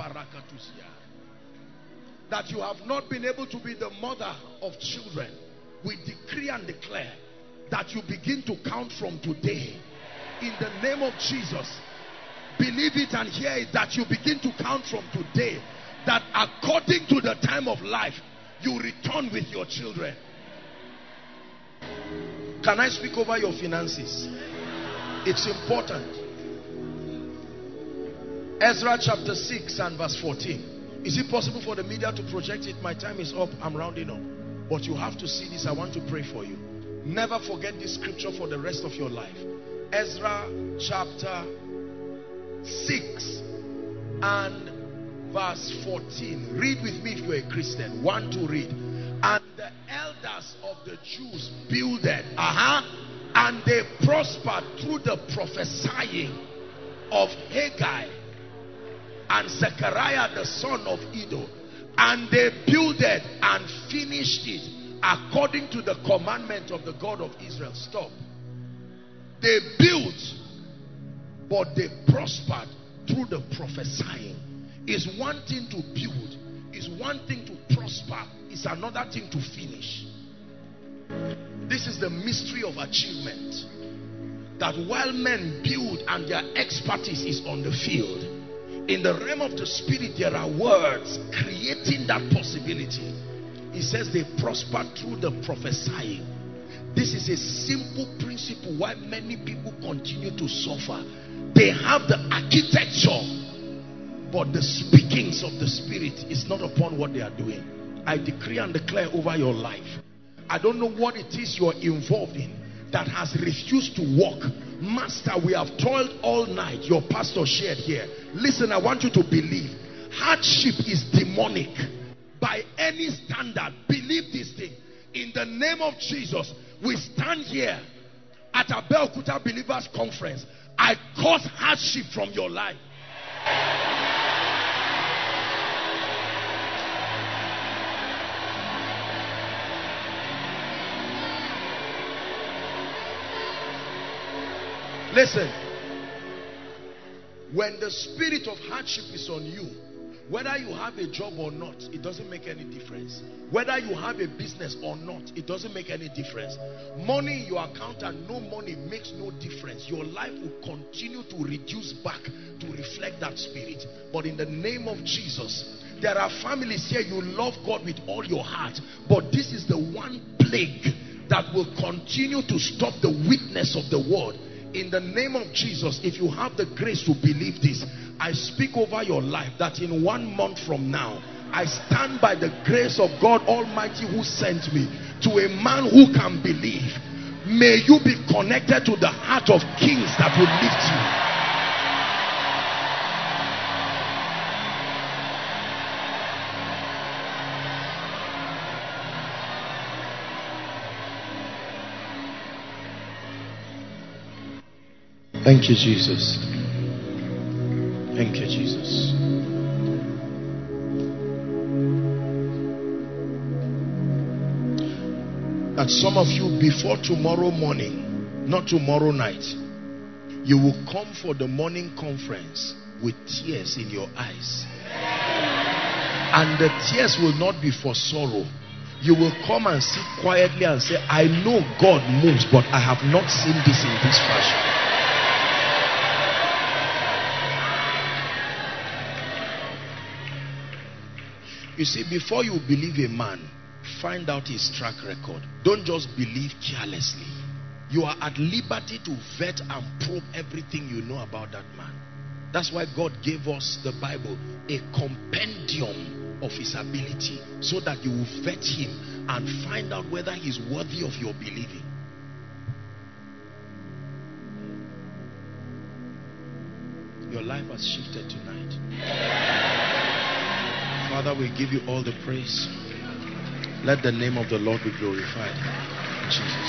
that you have not been able to be the mother of children, we decree and declare that you begin to count from today. In the name of Jesus. Believe it and hear it, that you begin to count from today. That according to the time of life, you return with your children. Can I speak over your finances? It's important. Ezra chapter six and verse fourteen. Is it possible for the media to project it? My time is up. I'm rounding up. But you have to see this. I want to pray for you. Never forget this scripture for the rest of your life. Ezra chapter six and verse fourteen. Read with me if you're a Christian. One to read. And the elders of the Jews builded, uh-huh, and they prospered through the prophesying of Haggai and Zechariah the son of Iddo. And they builded and finished it according to the commandment of the God of Israel. Stop. They built, but they prospered through the prophesying. It's one thing to build, it's one thing to prosper, it's another thing to finish. This is the mystery of achievement. That while men build and their expertise is on the field, in the realm of the spirit there are words creating that possibility. It says they prospered through the prophesying. This is a simple principle why many people continue to suffer. They have the architecture, but the speakings of the spirit is not upon what they are doing. I decree and declare over your life. I don't know what it is you're involved in that has refused to walk. Master, we have toiled all night. Your pastor shared here. Listen, I want you to believe. Hardship is demonic. By any standard, believe this thing. In the name of Jesus, we stand here at Abeokuta Believers Conference. I cause hardship from your life. Listen, when the spirit of hardship is on you, whether you have a job or not, it doesn't make any difference. Whether you have a business or not, it doesn't make any difference. Money in your account and no money makes no difference. Your life will continue to reduce back to reflect that spirit. But in the name of Jesus, there are families here, you love God with all your heart, but this is the one plague that will continue to stop the witness of the word. In the name of Jesus, if you have the grace to believe this, I speak over your life that in one month from now, I stand by the grace of God Almighty who sent me to a man who can believe. May you be connected to the heart of kings that will lift you. Thank you, Jesus. Thank you, Jesus. That some of you, before tomorrow morning, not tomorrow night, you will come for the morning conference with tears in your eyes. And the tears will not be for sorrow. You will come and sit quietly and say, I know God moves, but I have not seen this in this fashion. You see, before you believe a man, find out his track record. Don't just believe carelessly. You are at liberty to vet and probe everything you know about that man. That's why God gave us the Bible, a compendium of his ability, so that you will vet him and find out whether he's worthy of your believing. Your life has shifted tonight. Father, we give you all the praise. Let the name of the Lord be glorified. Jesus.